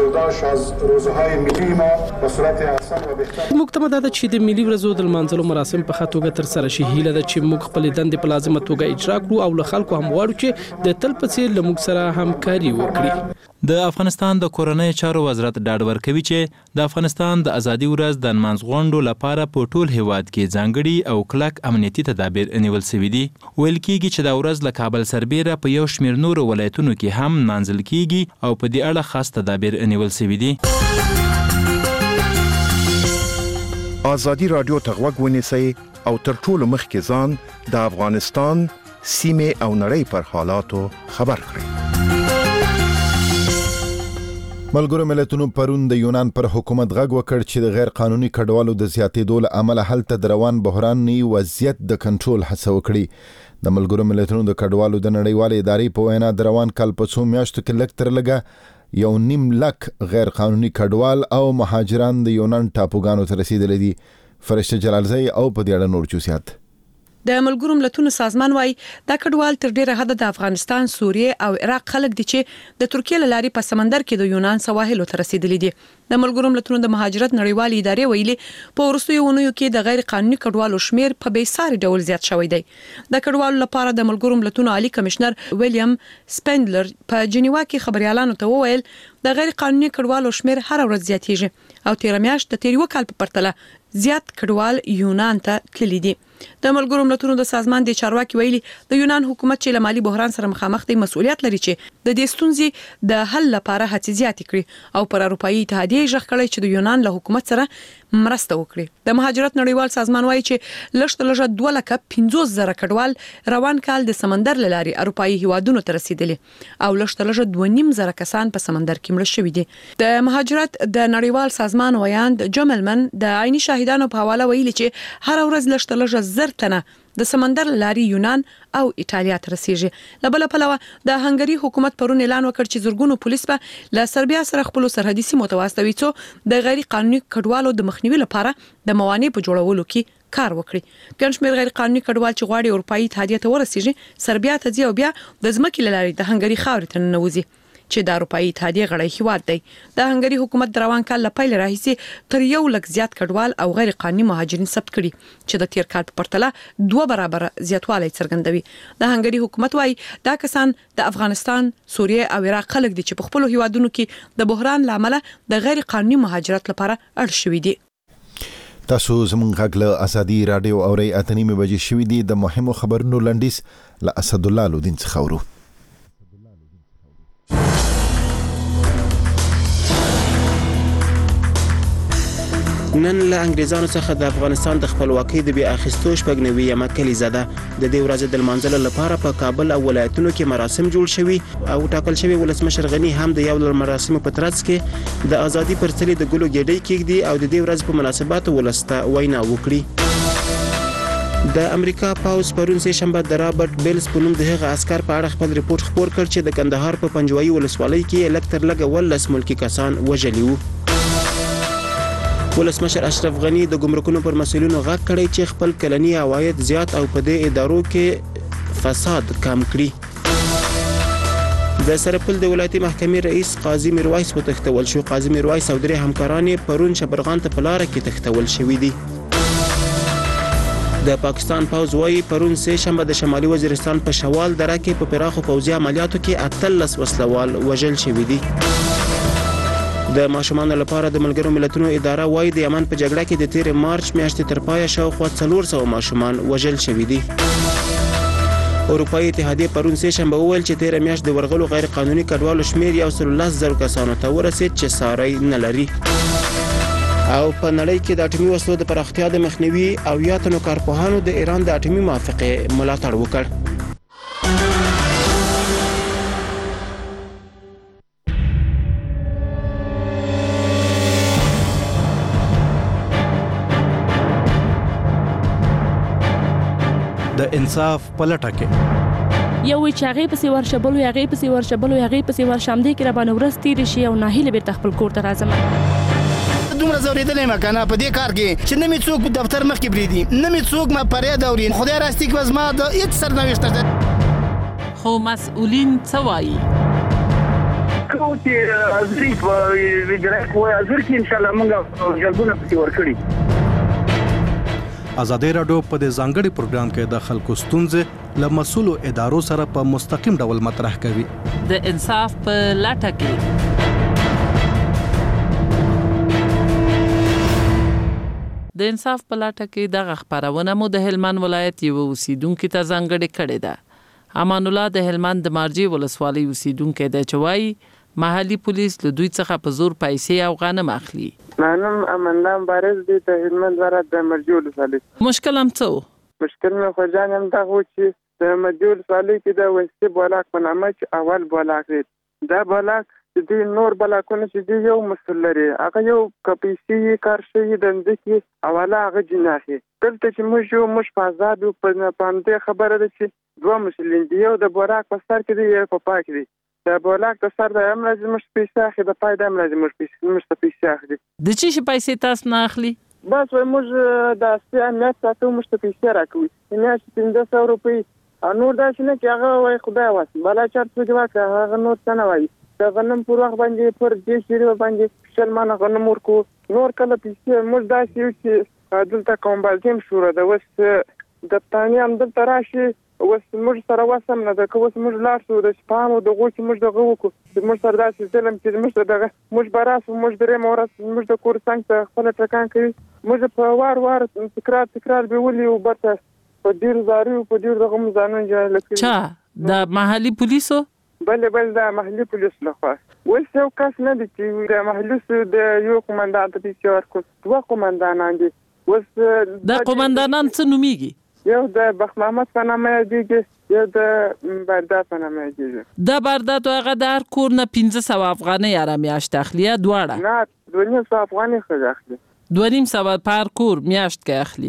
موږ ته مدد چې د ملي ورځو د لمانځلو مراسم په ښه توګه ترسره شي. هیله ده چې موږ خپل دندې په لازمه توګه اجرا کړو او له خلکو هم غواړو چې د تل په څیر له موږ سره همکاري وکړي. د افغانستان د کورنۍ چارو وزارت ډاډ ورکوي چې د افغانستان د ازادي ورځ د نمانځ غونډو لپاره په ټول هیواد کې ځانګړي او کلک امنیتي تدابیر نیول شوي دي. ویل کیږي چې دا ورځ له کابل سربیره په یو شمېر نورو ولایتونو کې هم نمانځل کیږي او په دې اړه خاص تدابیر نیول شوي دي. ازادي رادیو ته غوږ ونیسئ او تر ټولو مخکې ځان د افغانستان سیمې او نړۍ پر حالاتو خبر کړئ. ملګرو ملتونو پرون د یونان پر حکومت غږ وکړ چې د غیر قانوني کډوالو د زیاتېدو له امله هلته د روان بحراني وضعیت د کنټرول هڅه وکړي. د ملګرو ملتونو د کډوالو د نړیوالې ادارې په وینا د روان کال په څو میاشتو کې لږ تر لږه یو نیم لک غیر قانوني کډوال او مهاجران د یونان ټاپوګانو ته رسیدلي دي. فرشته جلالزی او په دې اړه نور جزئیات. د ملګرو ملتونو سازمان وايي دا کډوال تر ډیره حد د افغانستان، سوریه او عراق خلک دي چې د ترکیه له لارې په سمندر کې د یونان سواحلو ته رسیدلي دي. د ملګرو ملتونو د مهاجرت نړیوالې ادارې ویلي په وروستیو اونیو کې د غیر قانوني کډوالو شمیر په بیساري ډول زیات شوی دی. د کډوالو لپاره د ملګرو ملتونو عالی کمشنر ویلیام سپینډلر په جنیوا کې خبريالانو ته وویل د غیر قانوني کډوالو شمیر هر ورځ زیاتېږي او تیر میاشت د تیر وکال په پرتله زیات کډوال یونان ته تللي دي. د ملګرو ملتونو د سازمان د چارواکي ویلي د یونان حکومت چې له مالی بحران سره مخامخ دی مسؤلیت لري چې د دې ستونزې د حل لپاره هڅې زیاتې کړي او پر اروپאי اتحادیه ژغ کړی چې د یونان له حکومت سره مرسته وکړي. د مهاجرت نړیوال سازمان وایي چې لږ تر لږه دوه لکه پنځوس زره کډوال روان کال د سمندر له لارې اروپאי هیوادونو ته رسیدلي او لږ تر لږه دوه نیم زره کسان په سمندر کې مړه شوي دي. د مهاجرت د نړیوال سازمان ویاند جملمن د عیني شاهدانو په حواله ویلي چې هر ورځ لږ تر لږه زر تنه د سمندر لاري یونان او ایټالیا ته رسیږي. له بل پلوه د هنګري حکومت پرون اعلان وکړ چې زورګونو پولیس به له سربیا سره خپل سرحدي سیمو ته واستوي څو د غیر قانوني کډوالو د مخنیوي لپاره د موانع په جوړولو کې کار وکړي. ګڼ شمېر غیر قانوني کډوال چې غواړي اروپאי اتحادیه ته ورسیږي سربیا ته ځي او بیا د ځمکې له لارې د هنګري خاورې ته ننوځي چې د اروپאי اتحادیه غړی هیواد دی. د هنګري حکومت د روان کال له پیل راهیسې تر یو لک زیات کډوال او غیر قانوني مهاجرین ثبت کړي چې د تیر کال په پرتله دوه برابر زیاتوالی څرګندوي. د هنګري حکومت وايي دا کسان د افغانستان، سوریه او عراق خلک دي چې په خپل هیوادونو کې د بحران لامل د غیر قانوني مهاجرت لپاره اړ شوي دي. تاسو زموږ غږ له ازادي رادیو اوري اتنیمه بجې شوې دي. د مهمو خبرونو لنډیز له اسد الله لودین څخه ورو. نن له انګریزانو څخه د افغانستان د خپلواکۍ د بیا اخیستو شپږ نوي کلیزه ده. د دې ورځې د لمانځلو لپاره په کابل او ولایتونو کې مراسم جوړ شوي او ټاکل شوي. ولسمشر غني هم د یو ډول مراسمو په ترڅ کې د ازادي پر څلي د ګلو ګېډۍ کېږدي او د دې ورځې په مناسباتو ولسته وینا وکړي. د امریکا پاوز پرون سه شنبه د رابرټ بیلز په نوم د هغه عسكر په اړه خپل ریپورت خپور کړ چې د کندهار په پنجوایي ولسوالۍ کې لکتر لګ ولس ملکی کسان وژلي وو. ولسمشر اشرف غني د ګمرکونو پر مسؤلینو غږ کړی چې خپل کلنی عواید زیات او په دې ادارو کې فساد کم کړي. د سرپل د ولایتي محکمې رئیس قاضي میرویس په تختول شو. قاضي میرویس او درې همکاران پرون شبرغان ته په لار کې تختول شوي دي. د پاکستان پوځ وايي پرون سه شنبه د شمالي وزیرستان په شوال دره کې په پراخو پوځي عملیاتو کې اتلس وسلوال وژل شوي دي. د ماشومان لپاره د ملګرو ملتونو اداره وايي د یمن په جګړه کې د تیر مارچ میاشتې تر پایه شاوخوا څلور سوه ماشومان وژل شوي دي. اروپאי اتحادیه پرون سه شنبه وویل چې تیر میاشت د ورغلو غیر قانوني کډوالو شمیر یو سل لس زره کسانو ته ورسید چې ساری نه لري. او په نړۍ کې د اټومي وسلو د پراختیا د مخنیوي او یا تنو کارپوهانو د ایران د اټومي موافقه ملاتړ وکړ. د انصاف پلټه کې یو وی چې هغه پسې ورشبلو هغه پسې ورشبلو هغه پسې ورشمدي کې را باندې ورستې رشي او ناهیله به خپل کور ته راځم. دومره زوریدلې مکنه په دې کار کې چې نه می څوک دفتر مخ کې بریدي نه می څوک ما پرې دوري خدای راستي کې وزما د هیڅ سرنوشت ده. خو مسؤلین څه وایي؟ کوم چې ازري وګړي کوی ازر کې ان شاء الله موږ جلبونه پکې ورکړي. ازادي رادیو په دې ځانګړي پروګرام کې د خلکو ستونزې له مسؤلو ادارو سره په مستقیم ډول مطرح کوي. د انصاف په لټه کې د انصاف په لټه کې دغه خبرونه مو د هلمند ولایت یو اوسیدونکو ته ځانګړي کړې ده. امان الله د هلمند د مارجې ولسوالۍ اوسیدونکو دی چې وایي محلي پولیس له دوی څخه په زور پیسې او غنم اخلي. نام امنده مبارز دی ته هلمند ولایت د مرجې ولسوالۍ. مشکل هم څه مشکل مې خو جان هم دا و چې د مرجې ولسوالۍ کې د وسې بلاک په نامه چې اول بلاک دی. دا بلاک چې نور بلاکونه چې دی یو مسؤل لري هغه یو کپیسي کار شي د اندکی اوله هغه جناحي دلته چې موږ یو مش په آزاد په پاندې خبره ده چې دوه مسلین دی یو د بلاک په سر کې دی په پاک دی. د بلاک د سر د امر لازم مش پیسې اخلي د پای د امر لازم مش پیسې مش پیسې اخلي. د چی شي پیسې تاسو نه اخلي؟ بس موږ د سیاست تاسو مش پیسې راکوي. نه چې پنځه سوه روپۍ نور دا چې نه کې هغه وای خدای واسه بلا چارت څه جواب هغه نور څه نه وای. د غنم پر وخت باندې پر دې شری باندې شلمان غنم ورکو نور کله پیسې موږ دا چې دلته کوم بالتیم شوره د وس د تانی هم دلته راشي وس موږ سره وسم نه د کوس موږ لار شو د سپانو د غوچ موږ دغه وکړو چې موږ سره داسې ظلم چې موږ دغه موږ براس موږ درې مورس موږ د کور څنګه خپل ټکان کوي موږ په وار وار تکرار تکرار به ولي او برته په ډیر زاري په ډیر دغه ځانون جوړ لکه چا د محلي پولیسو بل بل د محلي پولیس لخوا ول څو کس نه دي چې د محلي د یو قومندان ته پیښور کو دوه قومندانان دي وس د قومندانان څه نوميږي یو د بخ محمد په نامه دی یو د بردات په نامه دی د بردات هغه د هر کور نه پنځه سوه افغانۍ را میاشت اخلي دواړه نه دوه نیم سوه افغانۍ خو اخلي دوه نیم سوه په هر کور میاشت کې اخلي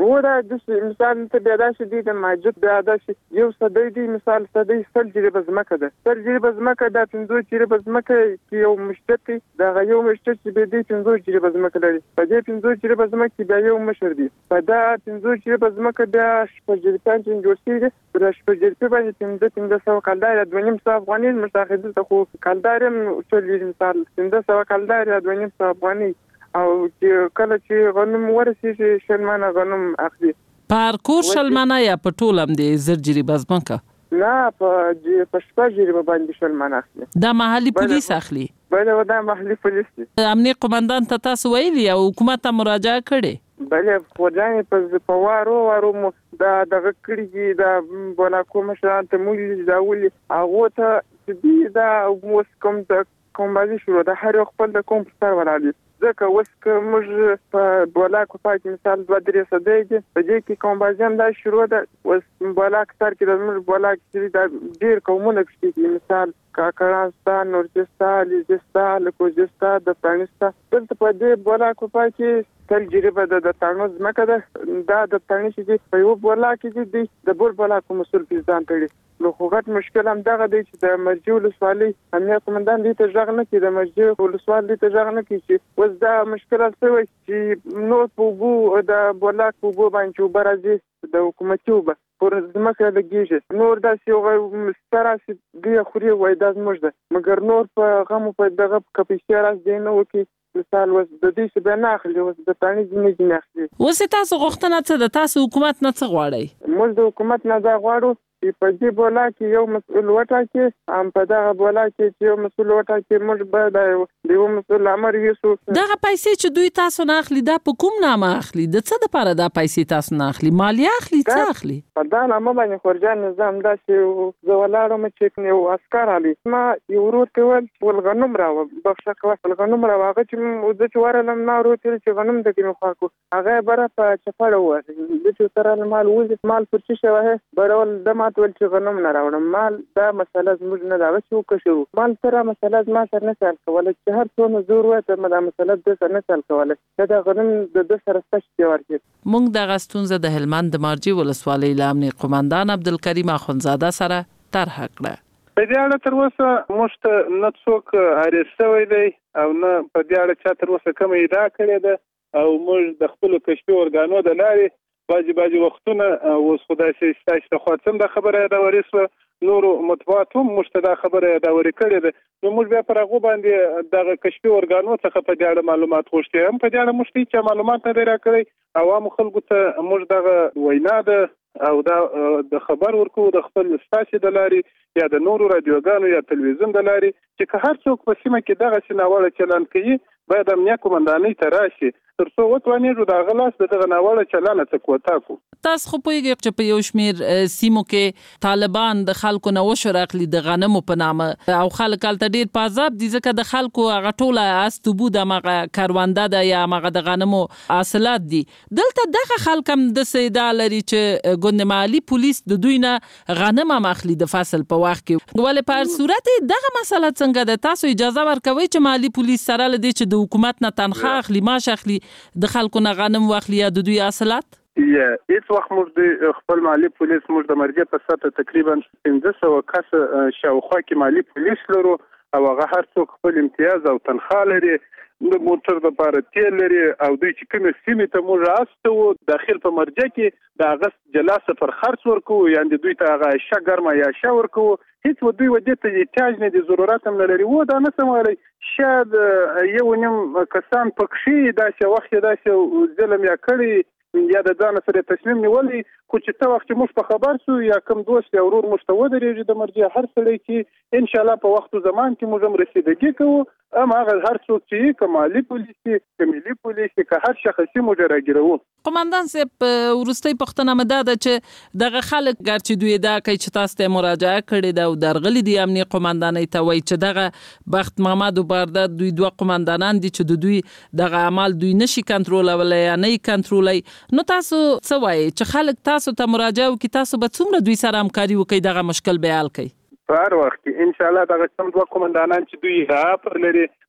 و دا د مثال ته بیا داسې دي د ماجد بیا داسې یو صدی دی مثال صدی سل جریبه ځمکه ده سل جریبه ځمکه دا پنځه جریبه ځمکه کې یو مشترک دی دا یو مشترک چې به دي پنځه جریبه ځمکه لري په دې پنځه جریبه ځمکه بیا یو مشر دی په دا پنځه جریبه ځمکه بیا شپږ جریبه چې جوړ شي دي پر شپږ جریبه باندې پنځه پنځه سو کلدار د نیم سو افغاني مشاهده ته خو کلدار چې مثال پنځه سو کلدار د نیم سو افغاني او کله چې غنم ورسېږي شلمانه غنم اخلي پر کور شلمانه یا په ټول هم دي زر جریبه ځمکه نه په په شپږ جریبه باندې شلمانه اخلي دا محلي پولیس اخلي بله دا محلي پولیس دي امنیه قومندان ته تاسو ویلي او حکومت ته مراجعه کړې بله خو ځان په وارو وارو دا دغه کړي دي دا بولا کوم شان ته مولي دا ولي هغه ته دې دا اوس کوم د کوم بازي شروع ده هر خپل د کوم پر ولاړ ځکه اوس که موږ په بولاک په کې مثال دوه درې سده دي په دې کې کوم بازي هم دا شروع ده اوس بولاک سر کې د موږ بولاک چې دا ډیر قومونه کې مثال کاکړستان نورستان لجستان لکوزستان د پرانستا دلته په دې بولاک په کې تل جریبه د تانوز مکه ده دا د تانې چې په یو بولاک کې دي د بول بولاک مسول پیزان کړي نو خو غټ مشکل هم دغه دی چې د مرجو ولسوالۍ امنیه قومندان دې ته ژغ نه کړي د مرجو ولسوالۍ دې ته ژغ نه کړي چې اوس دا مشکل څه وي چې نو په بو د بولاک په بو باندې وبرځي د حکومتي وب پر ځمکه لګیږي نور دا چې مستراسي دی خوري وای دا زموږ ده مګر نور په غمو په دغه کپیسه راز دی نو کې مثال وس د دې څخه نه اخلي وس د تانی ځینې نه اخلي وس تاسو غوښتنه څه د تاسو حکومت نه څه غواړي موږ د حکومت نه دا غواړو چې په دې بولا کې یو مسؤل وټاکي هم په دغه بولا کې چې یو مسؤل وټاکي موږ به د یو مسؤل امر یوسو دغه پیسې چې دوی تاسو نه اخلي دا په کوم نامه اخلي د څه لپاره دا پیسې تاسو نه اخلي مالیه اخلي څه اخلي په دا نامه باندې خورجان نظام دا چې زولاړو مې چې یو عسكر علي ما یو ورور کول ولغنم راو بخښه کوه ولغنم راو هغه چې د چوارلم نه ورته چې غنم د کینو خاکو هغه بره په چپاړه و د چې تر مال وځي مال پر څه شوه برول د ول چې غنم نه راوړم مال دا مسله زموږ نه دا چې وکړو مال سره مسله ما سره نه سال کوله چې هر څو زور وته دا مسله د سره نه سال کوله دا غنم د سره ستاسو ورکړي مونږ د غستونزه د هلمند د مارجی ولسوالۍ لامني قومندان عبدالکریم اخونزاده سره طرح کړه په دې اړه تر اوسه موږ نه څوک اړیسوي دی او نه په دې اړه چې تر اوسه کومه ادعا کړې ده او موږ د خپل کشفي ارګانو د لارې باجی باجی وختونه اوس خدای سي ستاسو خو څنګه د خبره دا ورسوه نور مطبوعات هم مشتدا خبره دا ورې کړې ده نو موږ بیا پر هغه باندې د کشفي ارګانو څخه په دې اړه معلومات غوښتي هم په دې اړه موږ چې معلومات نه راکړي عوام خلکو ته موږ دغه وینا ده او دا د خبر ورکو د خپل ستاسو د لارې یا د نورو رادیوګانو یا تلویزیون د لارې چې هر څوک په سیمه کې دغه سناوړه چلن کوي باید امنیه قومندانۍ ته راشي تر څو وتوانیږو د غلاس دغه ناوړه چلن څخه کوتاکو تاسو خو پوهیږئ چې په یو شمیر سیمو کې طالبان د خلکو نه وشراخلي د غنمو په نامه او خلک الته ډیر په عذاب دي ځکه د خلکو هغه ټوله استوبو د مغه کاروانده ده یا مغه د غنمو حاصلات دي دلته دغه خلک هم د سیدا لري چې ګوند مالی پولیس د دوی نه غنم مخلي د فصل په وخت کې ولې په صورت دغه مسله څنګه ده تاسو اجازه ورکوي چې مالی پولیس سره لدی چې د حکومت نه تنخواه اخلي معاش اخلي د خلکو نه غنم واخلي یا د دوی حاصلات یا هیڅ وخت موږ د خپل مالی پولیس موږ د مرجع په ساته تقریبا پنځه سوه کس شاوخوا کې مالی پولیس لرو او هغه هر څوک خپل امتیاز او تنخواه لري د موټر د لپاره تیل لري او دوی چې کوم سیمې ته موږ راستو داخل په مرجع کې د اغست جلا سفر خرڅ ورکو یعنی دوی ته هغه شګرمه یا شا ورکو هیڅ و دوی ودې ته احتیاج نه دي ضرورت هم لري و دا نه سموي شاید یو نیم کسان پکښې داسې وخت داسې ظلم یا کړی یا د ځان سره تصمیم نیولې خو چې څه وخت موږ په خبر سو یا کوم دوست یا ورور موږ ته ودرېږي د مرجع هر سړی چې ان شاء الله په وخت او زمان کې موږ هم رسیدګي کوو اما هغه هر څوک چې کمالي پولیس کمالي پولیس که هر شخصي موږ راګرو قومندان صاحب ورستۍ پښتنه مده ده چې دغه خلک ګرچې دوی دا کوي چې تاسو ته مراجعه کړې ده او درغلي دي امنیه قومندانۍ ته وایي چې دغه بخت محمد وبارده دوی دوه قومندانان دي چې د دوی دغه عمل دوی نشي کنټرولولای یا نه کنټرولای نو تاسو څه وایي چې خلک تاسو ته مراجعه وکړي تاسو به څومره دوی سره همکاري وکړي دغه مشکل به حل کړي په هر وخت کې ان شاء الله دغه کوم دوه قومندانان چې دوی را پر لري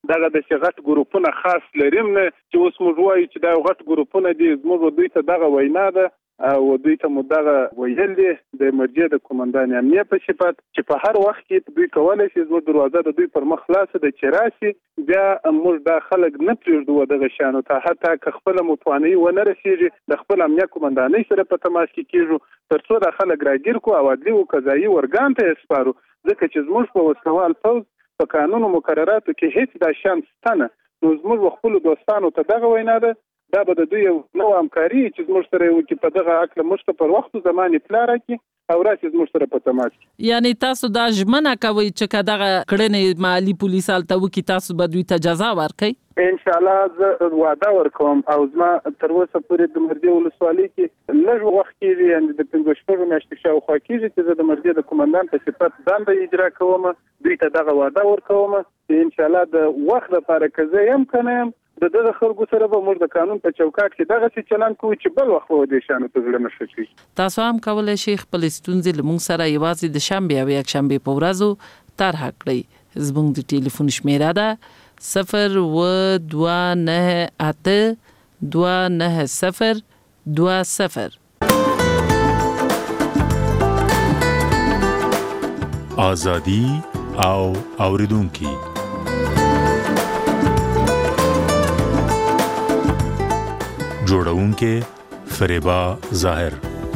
دغه د غټ ګروپونه خاص لریم نه چې اوس موږ وایو چې دا غټ ګروپونه دي موږ دوی ته دغه وینا ده او دوی ته مدغه ویل دي د مرجع د کمانډان امنیه په صفت چې په هر وخت کې دوی کولای شي زموږ دروازه د دوی پر مخ خلاصه د چراسي بیا موږ د خلک نه پریږدو دغه شانو ته حتی که خپل متواني و نه رسیږي د خپل امنیه کمانډانۍ سره په تماس کې کیږو ترڅو د خلک راګیر کو او عدلي او قضایي ورګان ته اسپارو ځکه چې زموږ په وسوال پوز په قانون او مقرراتو کې هیڅ د شان ستنه نو زموږ خپل دوستانو ته دغه وینا ده دا به د دوی نو همکاري چې زموږ سره یو کې په دغه عقل مشته پر وخت زماني پلار کې او راځي زموږ سره په تماس یعنی تاسو دا ژمنه کوي چې کداغه کړنې مالی پولیس الته وکي تاسو به دوی ته جزا ورکړي ان شاء الله زه وعده ورکوم او زما تر اوسه پورې د مرجع ولسوالۍ کې لږ وخت کې یعنی د پنځه شپږ میاشتې شاوخوا کېږي چې زه د مرجع د کمانډان په صفت دنده اجرا کوم دوی ته دغه وعده ورکوم چې ان شاء الله د وخت لپاره که زه یم که نه یم د دغه خلکو سره به موږ د قانون په چوکاټ کې دغه څه چلن کوو چې بل وخت به د شانو ته زړه نشي شي. تاسو هم کولای شئ خپل ستونزې له موږ سره یوازې د شنبه او یک شنبه په ورځو طرح کړئ. زموږ د ټلیفون شمیره ده صفر و دوه نه اته دوه نه صفر دوه صفر. آزادی او اوریدونکي جوړونکې فریبا ظاهر.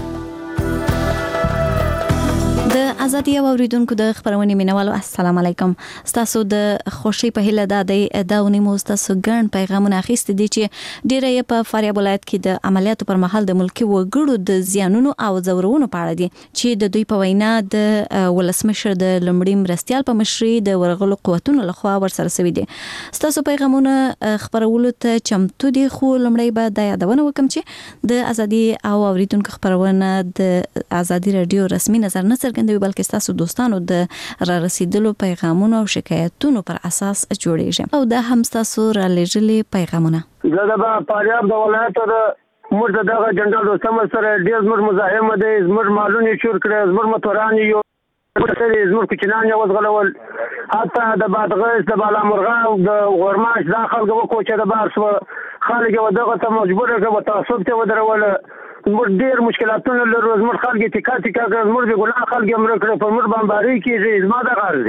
د ازادي او اوریدونکو د خبرونه مینوالو السلام علیکم. تاسو د خوشي په هله د داونی مو تاسو ګڼ پیغامونه اخیست دي چې ډیره یې په فاریاب ولایت کې د عملیاتو پر مهال د ملکی وګړو د زیانونو او زورونو په اړه دي چې د دوی په وینا د ولسمشر د لمړي مرستيال په مشري د ورغلو قوتونو لخوا ورسره سوي دي. تاسو پیغامونه خبرولو ته چمتو دي خو لمړی به د یادونه وکم چې د ازادي او اوریدونکو خبرونه د ازادي رادیو رسمي نظر نه څرګندوي بلکې تاسو دوستانو د را رسیدلو پیغامونو او شکایتونو پر اساس جوړیږي او دا هم تاسو را لېږلي پیغامونه. زه د فاریاب د ولایت د موږ دغه جنرال رستم سره ډیر زموږ مزاحم دي زموږ مالونه چور کړی زموږ متوران یو سره زموږ کوچنان یو وزغلول حتی د بادغیس د بالامرغه د غورماش داخل غو کوچه د بار سو خلک و دغه ته مجبور کړو تعصب ته ودرول زموږ ډیر مشکلاتونه لرو زموږ خلک ټیکا ټیکا کوي زموږ د ګناه خلک امر کړو په موږ بمباري کیږي زما د غار دي.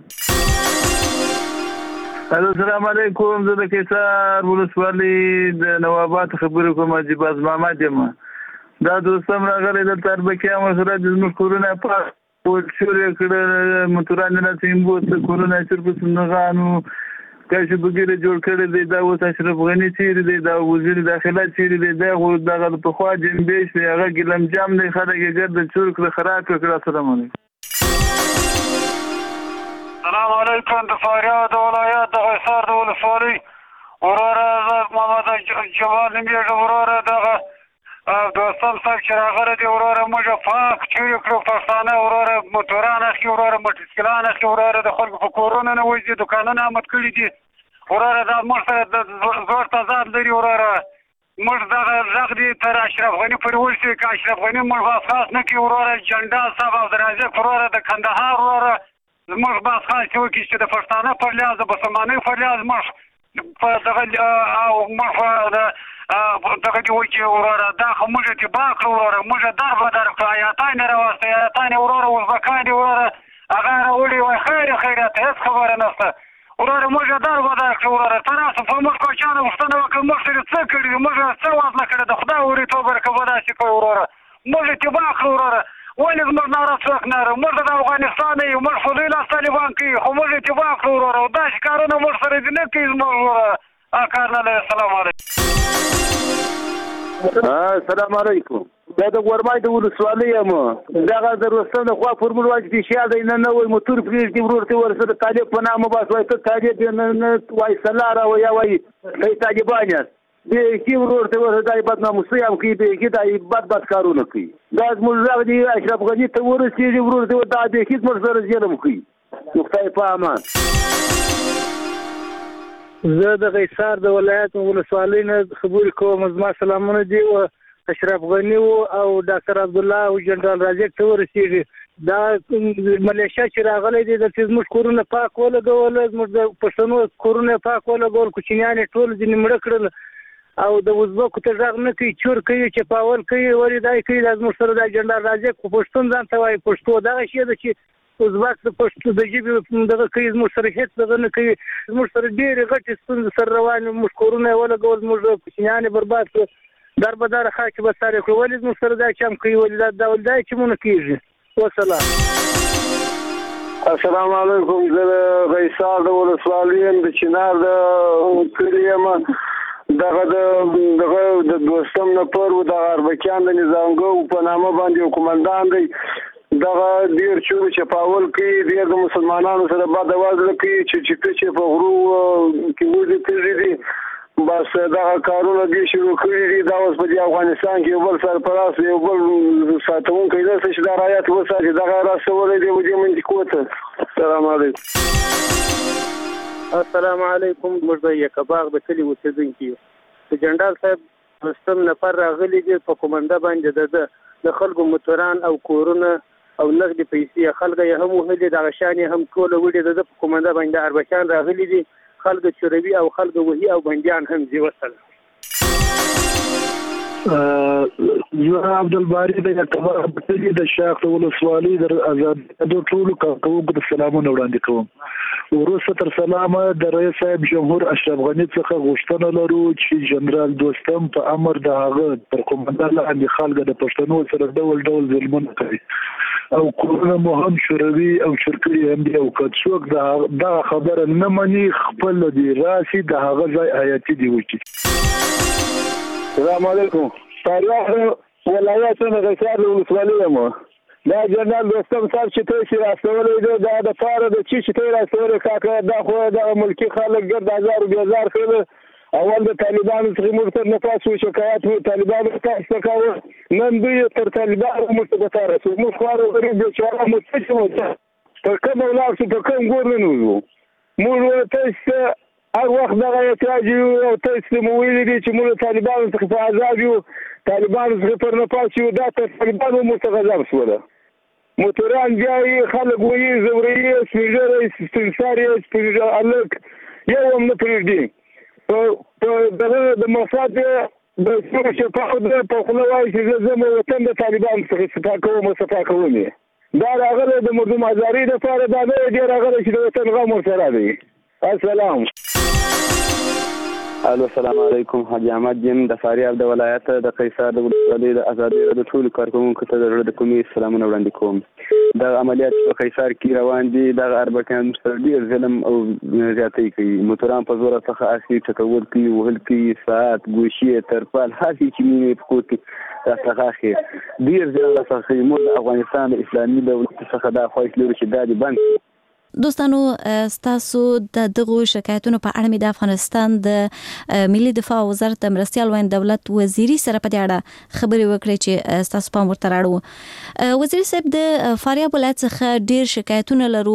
السلام علیکم. زه د کیسار ولسوالۍ د نوابات خبرې کوم چې باز محمد یم. دا دوستم راغلی د تربکیا مسره د زموږ کورونه په پورت شوري کړه متوران نه سیمبو کورونه چر په نغانو کاش بګیره جوړ کړی دی دا اوس اشرف غنی چیرې دی دا وزیر داخله چیرې دی دا خو دغه په خوا جنبیش دی هغه ګلم جام دی خلک یې ګرد چور کړ خراب کړ. السلام علیکم. السلام علیکم. د فاریاب د ولایت د قیصر د ولسوالۍ وروره محمد جمال نمیږي وروره دغه دوستم صاحب چې راغلی دی وروره موږ پاک چورې کړو پښتانه وروره موټران اخلي وروره موټرسایکلان اخلي وروره د خلکو په کورونو نه وځي دوکانونه آمد کړي دي وروره دا موږ سره د زور تضاد لري وروره موږ دغه غږ دی تر اشرف غني پورې ورسي که اشرف غني موږ خاص نه کړي وروره جنډال صاحب عبدالرزاق وروره د کندهار وروره زموږ بحث خاص وکړي چې د پښتانه پر لحاظ د مسلمانۍ پر لحاظ موږ په دغه او موږ دغه دی وایي وروره دا خو موږ اتباع کړو وروره موږ در به در کړو ایاتان راوستي ایاتان وروره ازبکان دي وروره هغه راوړي وایي خیر خیرات هېڅ خبره نشته وروره موږ در به در کړو وروره ته راسه په موږ کوچیانو پوښتنه وکړه موږ سره څه کړي دي موږ څه وزله کړې ده خدای وریتوب ورکړه به داسې کوي وروره موږ اتباع کړو وروره ولې زموږ ناره څوک نه لرو موږ د افغانستان یو موږ خو دوی لاس طالبان کوي خو موږ اتباع کړو وروره او داسې کارونه موږ سره دي نه کوي زموږ وروره هغه کار نه لري. السلام علیکم. السلام علیکم. دا د ورمای د ولسوالۍ یم دغه د رستم د خوا فورمول واجب پیشیال دی نه نه وایي موتور پرېږدي ورور ته ورسره طالب په نامه باس وایي ته طالب نه نه وایي سلاره وایي یا وایي ای طالبان یاست بیخي ورور ته ورسره دا بدناموسۍ هم کوي بیخي دا بد بد کارونه کوي دا زموږ غږ دی اشرف غني ته ورسېږي ورور ته دا بیخي زموږ سره ظلم کوي نو خدای په امان. زه د قیصار د ولایت ولسوالۍ نه خبرې کوم. زما سلامونه دي او اشرف غني او ډاکټر عبد الله او جنرال رازق ته ورسېږي دا ملیشیا چې راغلي دي د زموږ کورونه پاک ولګول زموږ د پښتنو کورونه پاک ولګول کوچنیان ټول ځینې مړه کړل او د وزبکو ته ځغ نه کوي چور کوي چې پاول کوي ورې دای کوي د زموږ سره د جنډار راځي خو پښتون ځان ته وایي پښتو دغه شی ده چې وزبک د پښتو د ژبې دغه کوي زموږ سره هیڅ دغه نه کوي زموږ سره ډېرې غټې ستونزې سره روانې موږ کورونه ولګول زموږ کوچنیانې برباد کړو در به در خاک به سارې کړو ولې زموږ سره دا چم کوي ولې دا ډول دا چې مونږ کېږي وسلام. السلام علیکم. زه غیصار د ولسوالۍ یم د چنار د کلي یم. دغه د دغه د دوستم نفر و د اربکیان د نظامګو په نامه باندې قومندان دی دغه ډیر چور چپاول کوي ډیر د مسلمانانو سره بد اواز کوي چې چې چې په غرو کې وځي کوي دي بس دغه کارونه دي شروع کړی دي دا اوس په افغانستان کې یو بل سرپرست یو بل ساتون کوي چې دا رايات وساتي دغه راسولې دی وځي من کوته. السلام علیکم. السلام علیکم. موږ د یکباغ د کلی اوسیدونکو یو. د جنرال صاحب مستم نفر راغلي دي په کومنده باندې د خلکو موټران او کورونه او نقد پیسې خلک یې هم وهلي د غشانې هم ټول وړي د کومنده باندې اربکان راغلي دي خلک چوروي او خلک وهي او بنديان هم دي. وصل یو عبدالباری د یکباغ د کلی د شاخ ولسوالۍ د آزاد د ټولو کارکونکو د سلامونه وړاندې کوم. وروسته تر سلامه د رئیس صاحب جمهور اشرف غنی څخه غوښتنه لرو چې جنرال دوستم په امر د هغه پر قومندان لاندې خلک د پښتنو سره ډول ډول ظلمونه کوي او کورونه مو هم شوروي او شرکري هم دي او که څوک دا خبره نه مني خپل دی راسي د هغه ځای حیاتي دی وکړي. السلام علیکم. فاریاب ولایت نه غسار ولسوالۍ یم. دا جنرال دوستم صاحب چې تاسو راستولې ده دا د فار د چی چې تاسو راستولې کاکا دا خو د ملکی خلک ګرد هزار بیزار کړل اول د طالبانو څخه مرتد نه پاسو شکایت وو طالبانو تاسو کاوه نن دوی تر طالبانو مرتد تر رسو مو خو غریب چې هغه متڅو په کوم ولار چې په کوم ګور نه وو مو تاسو هر وخت دغه احتیاج او تاسو مو ویلي دي چې موږ طالبانو څخه په آزاد یو طالبانو څخه پر نه پاسو دا تر طالبانو متغذب شول موټران جاي خلک وایي زوري سپیجر استنساري سپیجر الک یو هم نه پریږدي په د مفاد د څو شفاعت په خپل وایي چې زموږ وطن د طالبانو څخه صفا کوم صفا کوم دا راغله د مردم ازاري د فار د نه دی راغله چې د وطن غم سره دی. السلام. الو السلام علیکم. حاجی احمد یم د فاریاب د ولایت د قیصر د ولسوالۍ د ازادي د ټول کارکونکو ته د کومي سلامونه وړاندې کوم. د عملیات په قیصر کې روان دي د اربکان سره ډیر ظلم او زیاتې کوي موټران په زور څخه اخلي ټکول کوي وهل کوي ساعت ګوشي ترپال هڅه چې مې په کوټي راځه اخی ډیر ځله څخه موږ افغانستان د اسلامي دولت څخه دا خواهش لرو چې دا دي بند. دوستانو ستاسو د دغو شکایتونو په اړه مې د افغانستان د ملي دفاع وزارت مرستيال وین دولت وزیری سره په دې اړه خبرې وکړې چې ستاسو پام ورته راړو. وزیر صاحب د فاریاب ولایت څخه ډیر شکایتونه لرو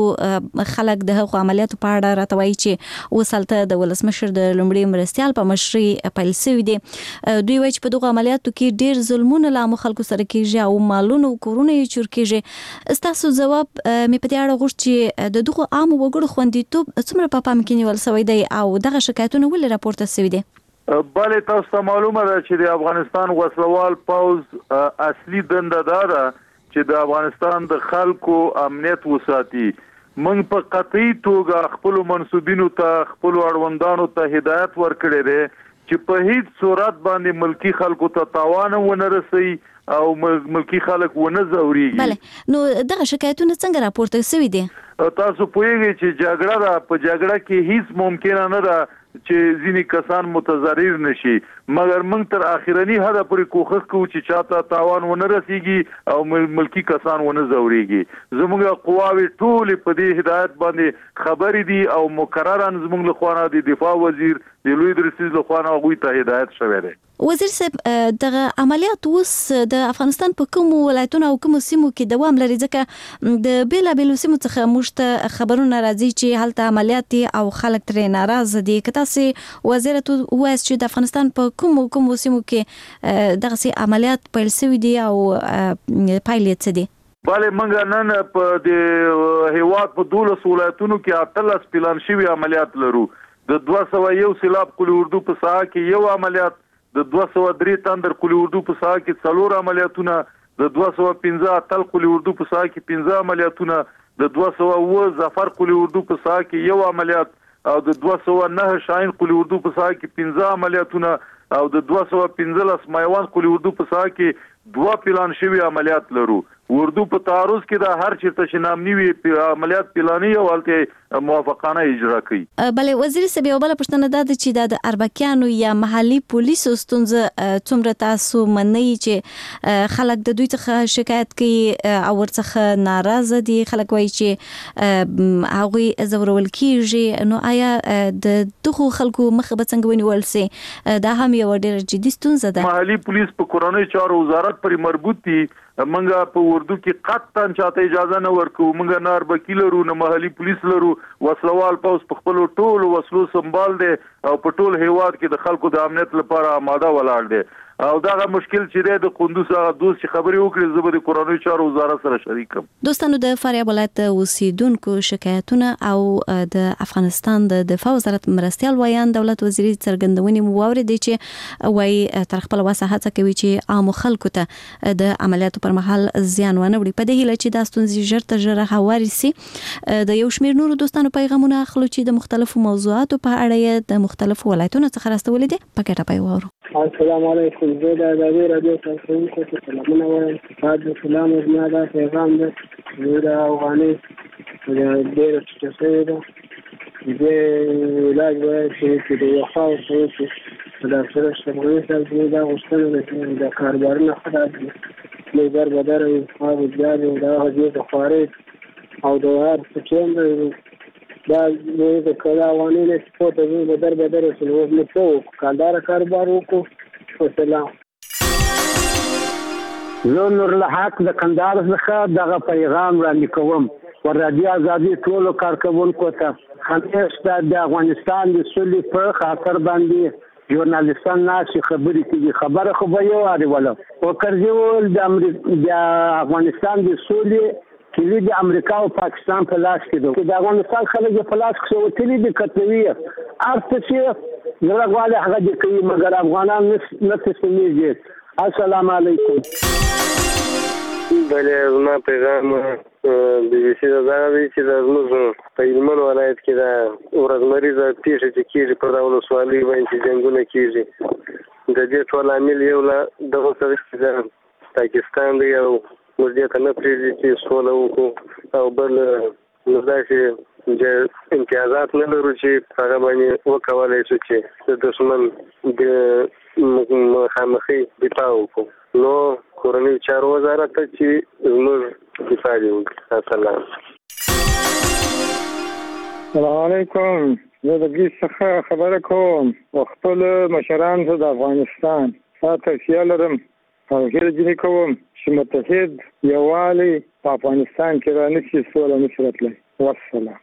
خلک د هغو عملیاتو په اړه راته وایي چې وسلته د ولسمشر د لومړي مرستيال په مشرۍ پیل شوی دی. دوی وایي چې په دغو عملیاتو کې ډیر ظلمونه له عامو خلکو سره کیږي او مالونه او کورونه یې چور کیږي. ستاسو ځواب مې په دې اړه غوښت چې د دغه عام وګړو خوندیتوب څومره په پام کې نیول شوی دی او دغه شکایتونه ولې راپورته شوي دي؟ بله تاسو ته معلومه ده چې د افغانستان وسلوال پوز اصلي دنده دا ده چې د افغانستان د خلکو امنیت وساتي. موږ په قطعي توګه خپل منسوبینو ته خپل اړوندانو ته هدایت ورکړی دی چې په هیڅ صورت باندې ملکی خلکو ته تاوان ونه رسي او ملکی خلک ونه زوريږي. بله نو دغه شکایتونه څنګه راپورته شوي دي؟ تاسو پوهیږئ چې جګړه ده په جګړه کې هیڅ ممکنه نه ده چې ځینې کسان متضرر نشي مګر موږ تر اخرنی حد پورې کوښښ کوو چې چاته تاوان ونه رسیږي او ملکی کسان ونه زوريږي. زموږ قواوې ټول په دې هدایت باندې خبرې دي او مقررا زموږ له خوا د دفاع وزیر د لوی درسیز له خوا هغوی ته هدایت شوی دی. وزیر صاحب دغه عملیات اوس د افغانستان په کوم ولایتونو او کوم سیمو کې دوام لري ځکه د بیلابیلو سیمو څخه موږ ته خبرونه راځي چې هلته عملیات دي او خلک ترې ناراضه دي. که تاسو وزیر ته وایاست چې د افغانستان په کوم کوم سیمو کې دغه سي عملیات پیل شوي دي او پایلې څه دي؟ بله منګه نن په د هیواد په دولس ولایتونو کې اتلس پلان شوي عملیات لرو. د دوه سوه یو سیلاب قلی اردو په ساحه کې یو عملیات، د دوه سوه درې تندر قلی اردو په ساحه کې څلور عملیاتونه، د دوه سوه پنځه اتل قلی اردو په ساحه کې پنځه عملیاتونه، د دوه سوه اووه ظفر قلی اردو په ساحه کې یو عملیات او د دوه سوه نهه شاهین قلی اردو په ساحه کې پنځه عملیاتونه او د دوه سوه پنځلس میوند قلی اردو په ساحه کې دوه پلان شوي عملیات لرو. اردو په تعرض کې دا هر چیرته چې نامني وي عملیات پلاني او هلته موافقانه اجرا کوي. بله وزیر صاحب یو بل پوښتنه ده چې د اربکیانو یا محلي پولیسو ستونزه څومره تاسو منئ چې خلک د دوی څخه شکایت کوي او ورڅخه ناراضه دي، خلک وایي چې هغوی ځورول کیږي، نو آیا د دغو خلکو مخه به څنګه ونیول سي؟ دا هم یو ډېره جدي ستونزه ده. محلي پولیس په کورنۍ چارو وزارت پورې مربوط دي. منګه په اردو کې قطعا چاته اجازه نه ورکو. منګه نه اربکی لرو نه محلي پولیس لرو. وسلوال پوس په خپل ټولو وسلو سنبال دي او په ټول هیواد کې د خلکو د امنیت لپاره آماده ولاړ دي. او دا مشکل چې د قندوز هغه دوست چې خبري وکړي زه به د کورنۍ چارو وزارت سره شریکم. دوستانو د فاریاب ولایت اوسیدونکو شکایتونه او د افغانستان د دفاع وزارت مرستيال ویان دولت وزیر څرګندونې مو واوریدي چې وایي تر خپل وسه هڅه کوي چې عام خلکو ته د عملیاتو پر مهال زیان ونه وړي. په دې هیله چې دا ستونزې ژر تر ژره هواري سي. د یو شمېر نورو دوستانو پیغامونه اخلو چې د مختلفو موضوعاتو په اړه د مختلفو ولایتونو څخه راستولې دي. پکې ټاپای وورو. السلام علیکم. زه د ازادي رادیو تاسو ته سلامونه وایم. تاسو سلام زما دا پیغام ده. زه د افغاني د ډېر څه ده د علاج وایي چې د وفا او چې د سره شمولي سره دا غوښتنه ده د کارګرانو خدای دې بر بدر او بجاري او د هغه د خارج او د هر څه چې دا د کلاوانی له سپورت د بدر بدر سره نو څو کاندار کاروبار وکړو. والسلام. زه نور الحق د کندهار څخه دغه پیغام وړاندې کوم ور رادیو ازادي ټولو کارکونکو ته همیشه د افغانستان د سولې په خاطر باندې ژورنالیستان ناشي خبرې کوي. خبره خو به یو اړوله او کرځول د امریکا د افغانستان د سولې کلی د امریکا او پاکستان په لاس کې ده. د افغانستان خلک په لاس کې وتلي دي کتوي ارته چې زړه غواړي هغه دې کوي مګر افغانان نه تسلیمېږي. السلام علیکم. بله زما پیغام بي بي سي دا دی چې د زموږ په هلمند ولایت کې د ورځمریزه پیښې چې کېږي پر دا ولسوالۍ باندې چې جنګونه کېږي د دې ټول عامل یو له دغه سره چې د پاکستان دی او موږ دې ته نه پرېږدي چې سوله وکړو او بل نو داسې د امتیازات نه لرو چې هغه باندې وکولی شو چې د دښمن د مخامخي دفاع وکړو. نو کورنۍ چارو وزارت ته چې زموږ دفاع دې وکړي. السلام. السلام علیکم. زه د ګیس څخه خبره کوم او خپل مشران ته د افغانستان توصیه لرم او هیله ځینې کوم چې متحد یووالی په افغانستان کې رانشي سوله نشي راتلی. والسلام.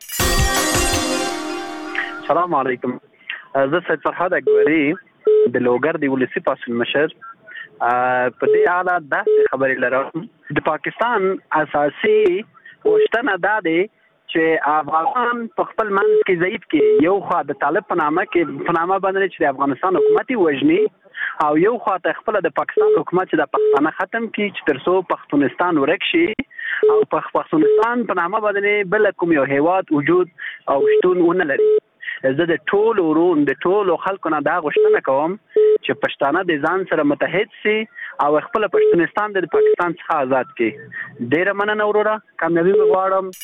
السلام علیکم. زه سید فرهاد اکبري د لوګر د ولسي پاڅون مشر په دې اړه داسې خبرې لرم. د پاکستان اساسي غوښتنه دا دی چې افغان په خپل منځ کې ضعیف کې یو خوا د طالب په نامه کې په نامه باندې چې د افغانستان حکومت وژني او یو خوا ته خپل د پاکستان حکومت چې د پښتانه ختم کړي چې ترڅو پښتونستان ورک شي او په پښتونستان په نامه باندې بل کوم یو هیواد وجود او شتون ونه لري. زه د ټولو ورون د ټولو خلکو نه دا غوښتنه کوم چې پښتانه د ځان سره متحد سي او خپل پښتونستان د پاکستان څخه آزاد کړي. ډیره مننه وروره. کامیابی غواړم.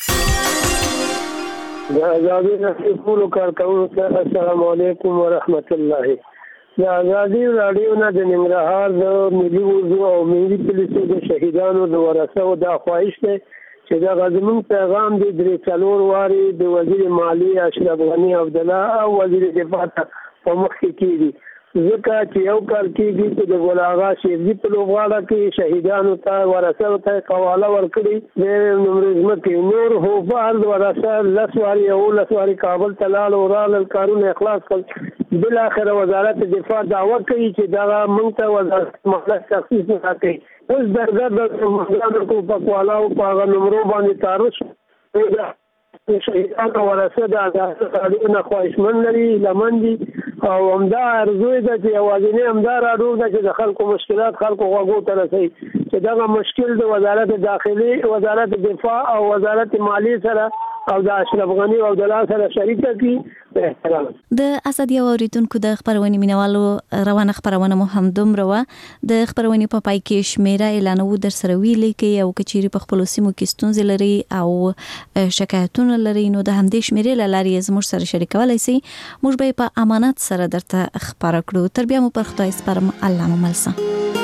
د ازادي نصیب ټولو کارکونکو ته السلام علیکم ورحمت الله. د ازادي رادیو نه د ننګرهار د ملي اردو او ملي پولیسو د شهیدانو د ورثو د خواهش دی چې دا غزمون پیغام دی درې څلور واري د وزیر مالیه اشرف غنی عبدالله او وزیر دفاع په مخ کې کیږي ځکه چې یو کال کېږي چې د ګلاغا شیرجي په لوبغاړه کې شهیدانو ته ورثه ته قواله ورکړي د نمرزمه کې نور هو بهر ورثه لسواري او لسواري کابل ته لاړ او رال کارونه اخلاص کړ بل اخر وزارت دفاع دعوه کوي چې دا مونږ ته وزارت مخلص تخصیص راکړي اوس درګه د مهاجرو کو په قواله او په نمرو باندې تعرض شهیدانو ورثه د آزاد کارونه خواهشمن لري لمن دي او همدا ارزو ده چې یوازینی همدا راډو ده چې د خلکو مشکلات خلکو غوږو ته رسي چې دا مشکل د وزارت داخلي وزارت دفاع او وزارت مالیه سره او د اشرف غنی او د لاس سره شریک کی په احترام د اسد یو اوریدونکو د خبرونې مینوالو روانه خبرونه مو هم دومره و د خبرونې په پای کې شمیره اعلانو در سره ویلي کې او کچيري په خپل سیمو کې ستونزې لري او شکایتونه لري نو د همدې شمیرې لاري زموږ سره شریکولای شي موږ به په امانت سره درته خبر کړو تر بیا مو پر خدای سپارم الله مو ملسه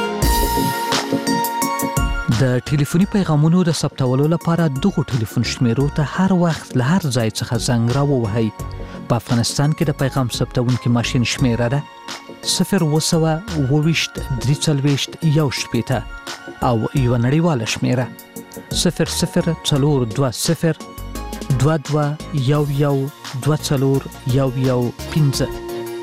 د ټلیفوني پیغامونو د ثبتولو لپاره دغه ټلیفون شمیرو ته هر وخت له هر ځای څخه زنګ راووهئ. په افغانستان کې د پیغام ثبتونکو ماشين شمیره ده صفر وسوه وویشت درې څلوېښت یو شپېته او یو نړیواله شمیره صفر صفر څلور دوه صفر دوه دوه یو یو دوه څلور یو یو پنځه.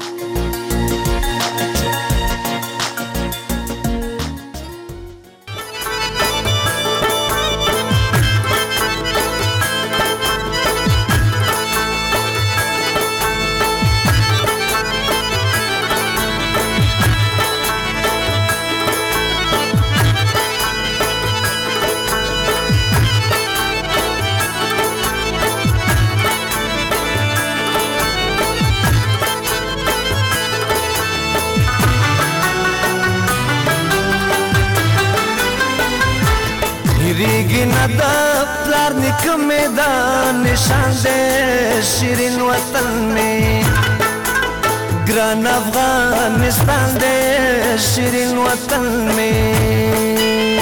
निशान दे शिरीन वतन में ग्रान अफगानिस्तान दे शिरीन वतन में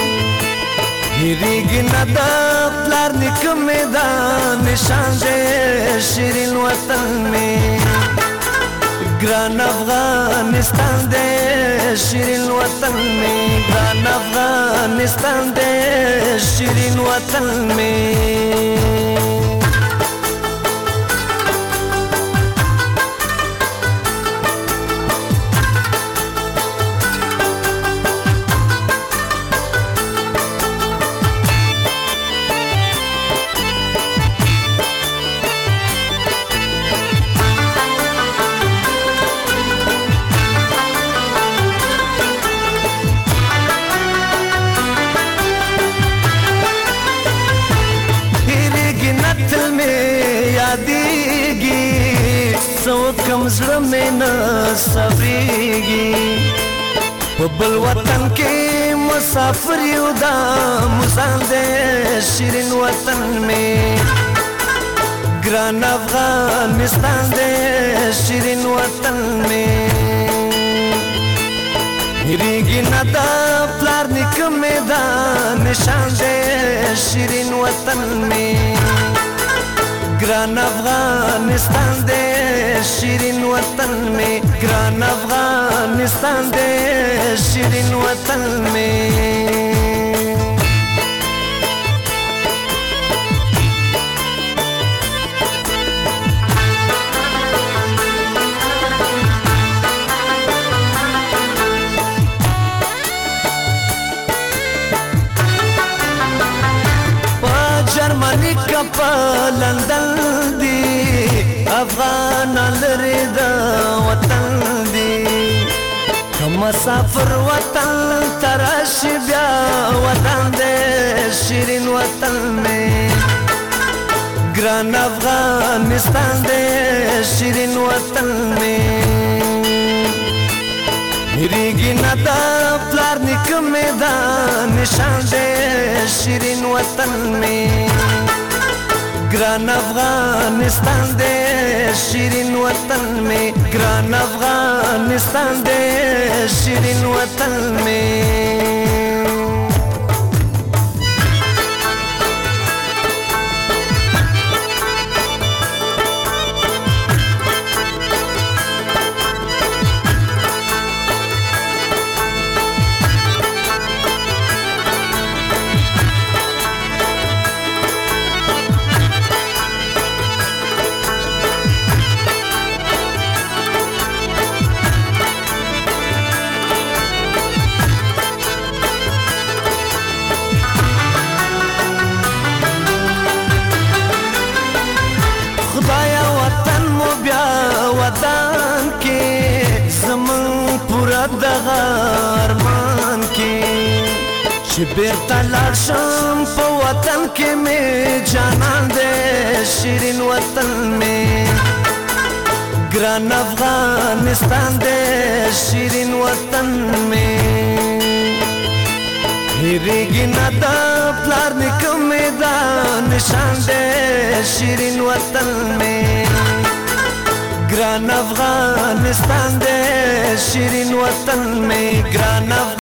हिरीगी नदा प्लार निक मैदान निशान दे शिरीन वतन में ग्रान अफगानिस्तान दे शिरीन वतन में ग्रान अफगानिस्तान दे शिरीन वतन में कम ज़रा में न सबरेगी बबल वतन के मुसाफिर युदा मुसांदे शिरीन वतन में ग्रान अफगानिस्तान दे शिरीन वतन में हिरीगी नदा प्लार निक मैदान निशान दे शिरीन वतन में ग्रान अफगानिस्तान दे शिरीन वतन में ग्रान अफगानिस्तान दे शिरीन वतन में जर्मनी का लंदन दी अफगान लरेदा वतन दी मुसाफिर वतन तराश ब्या वतन दे शिरीन वतन में ग्रान अफगानिस्तान दे शिरीन वतन में हिरीगी नदा प्लार निक मैदान निशान दे शिरीन वतन में ग्रान अफगानिस्तान दे शिरीन वतन में ग्रान अफगानिस्तान दे शिरीन वतन में دغه ارمان کې چې بیرته لاړ شم په وطن کې مې جانان دی شیرین وطن مې ګران افغانستان دی شیرین وطن مې هیریږي نه د پلار نیکه مې دا نشان دی شیرین وطن مې ګران افغانستان دی شیرین وطن مې ګران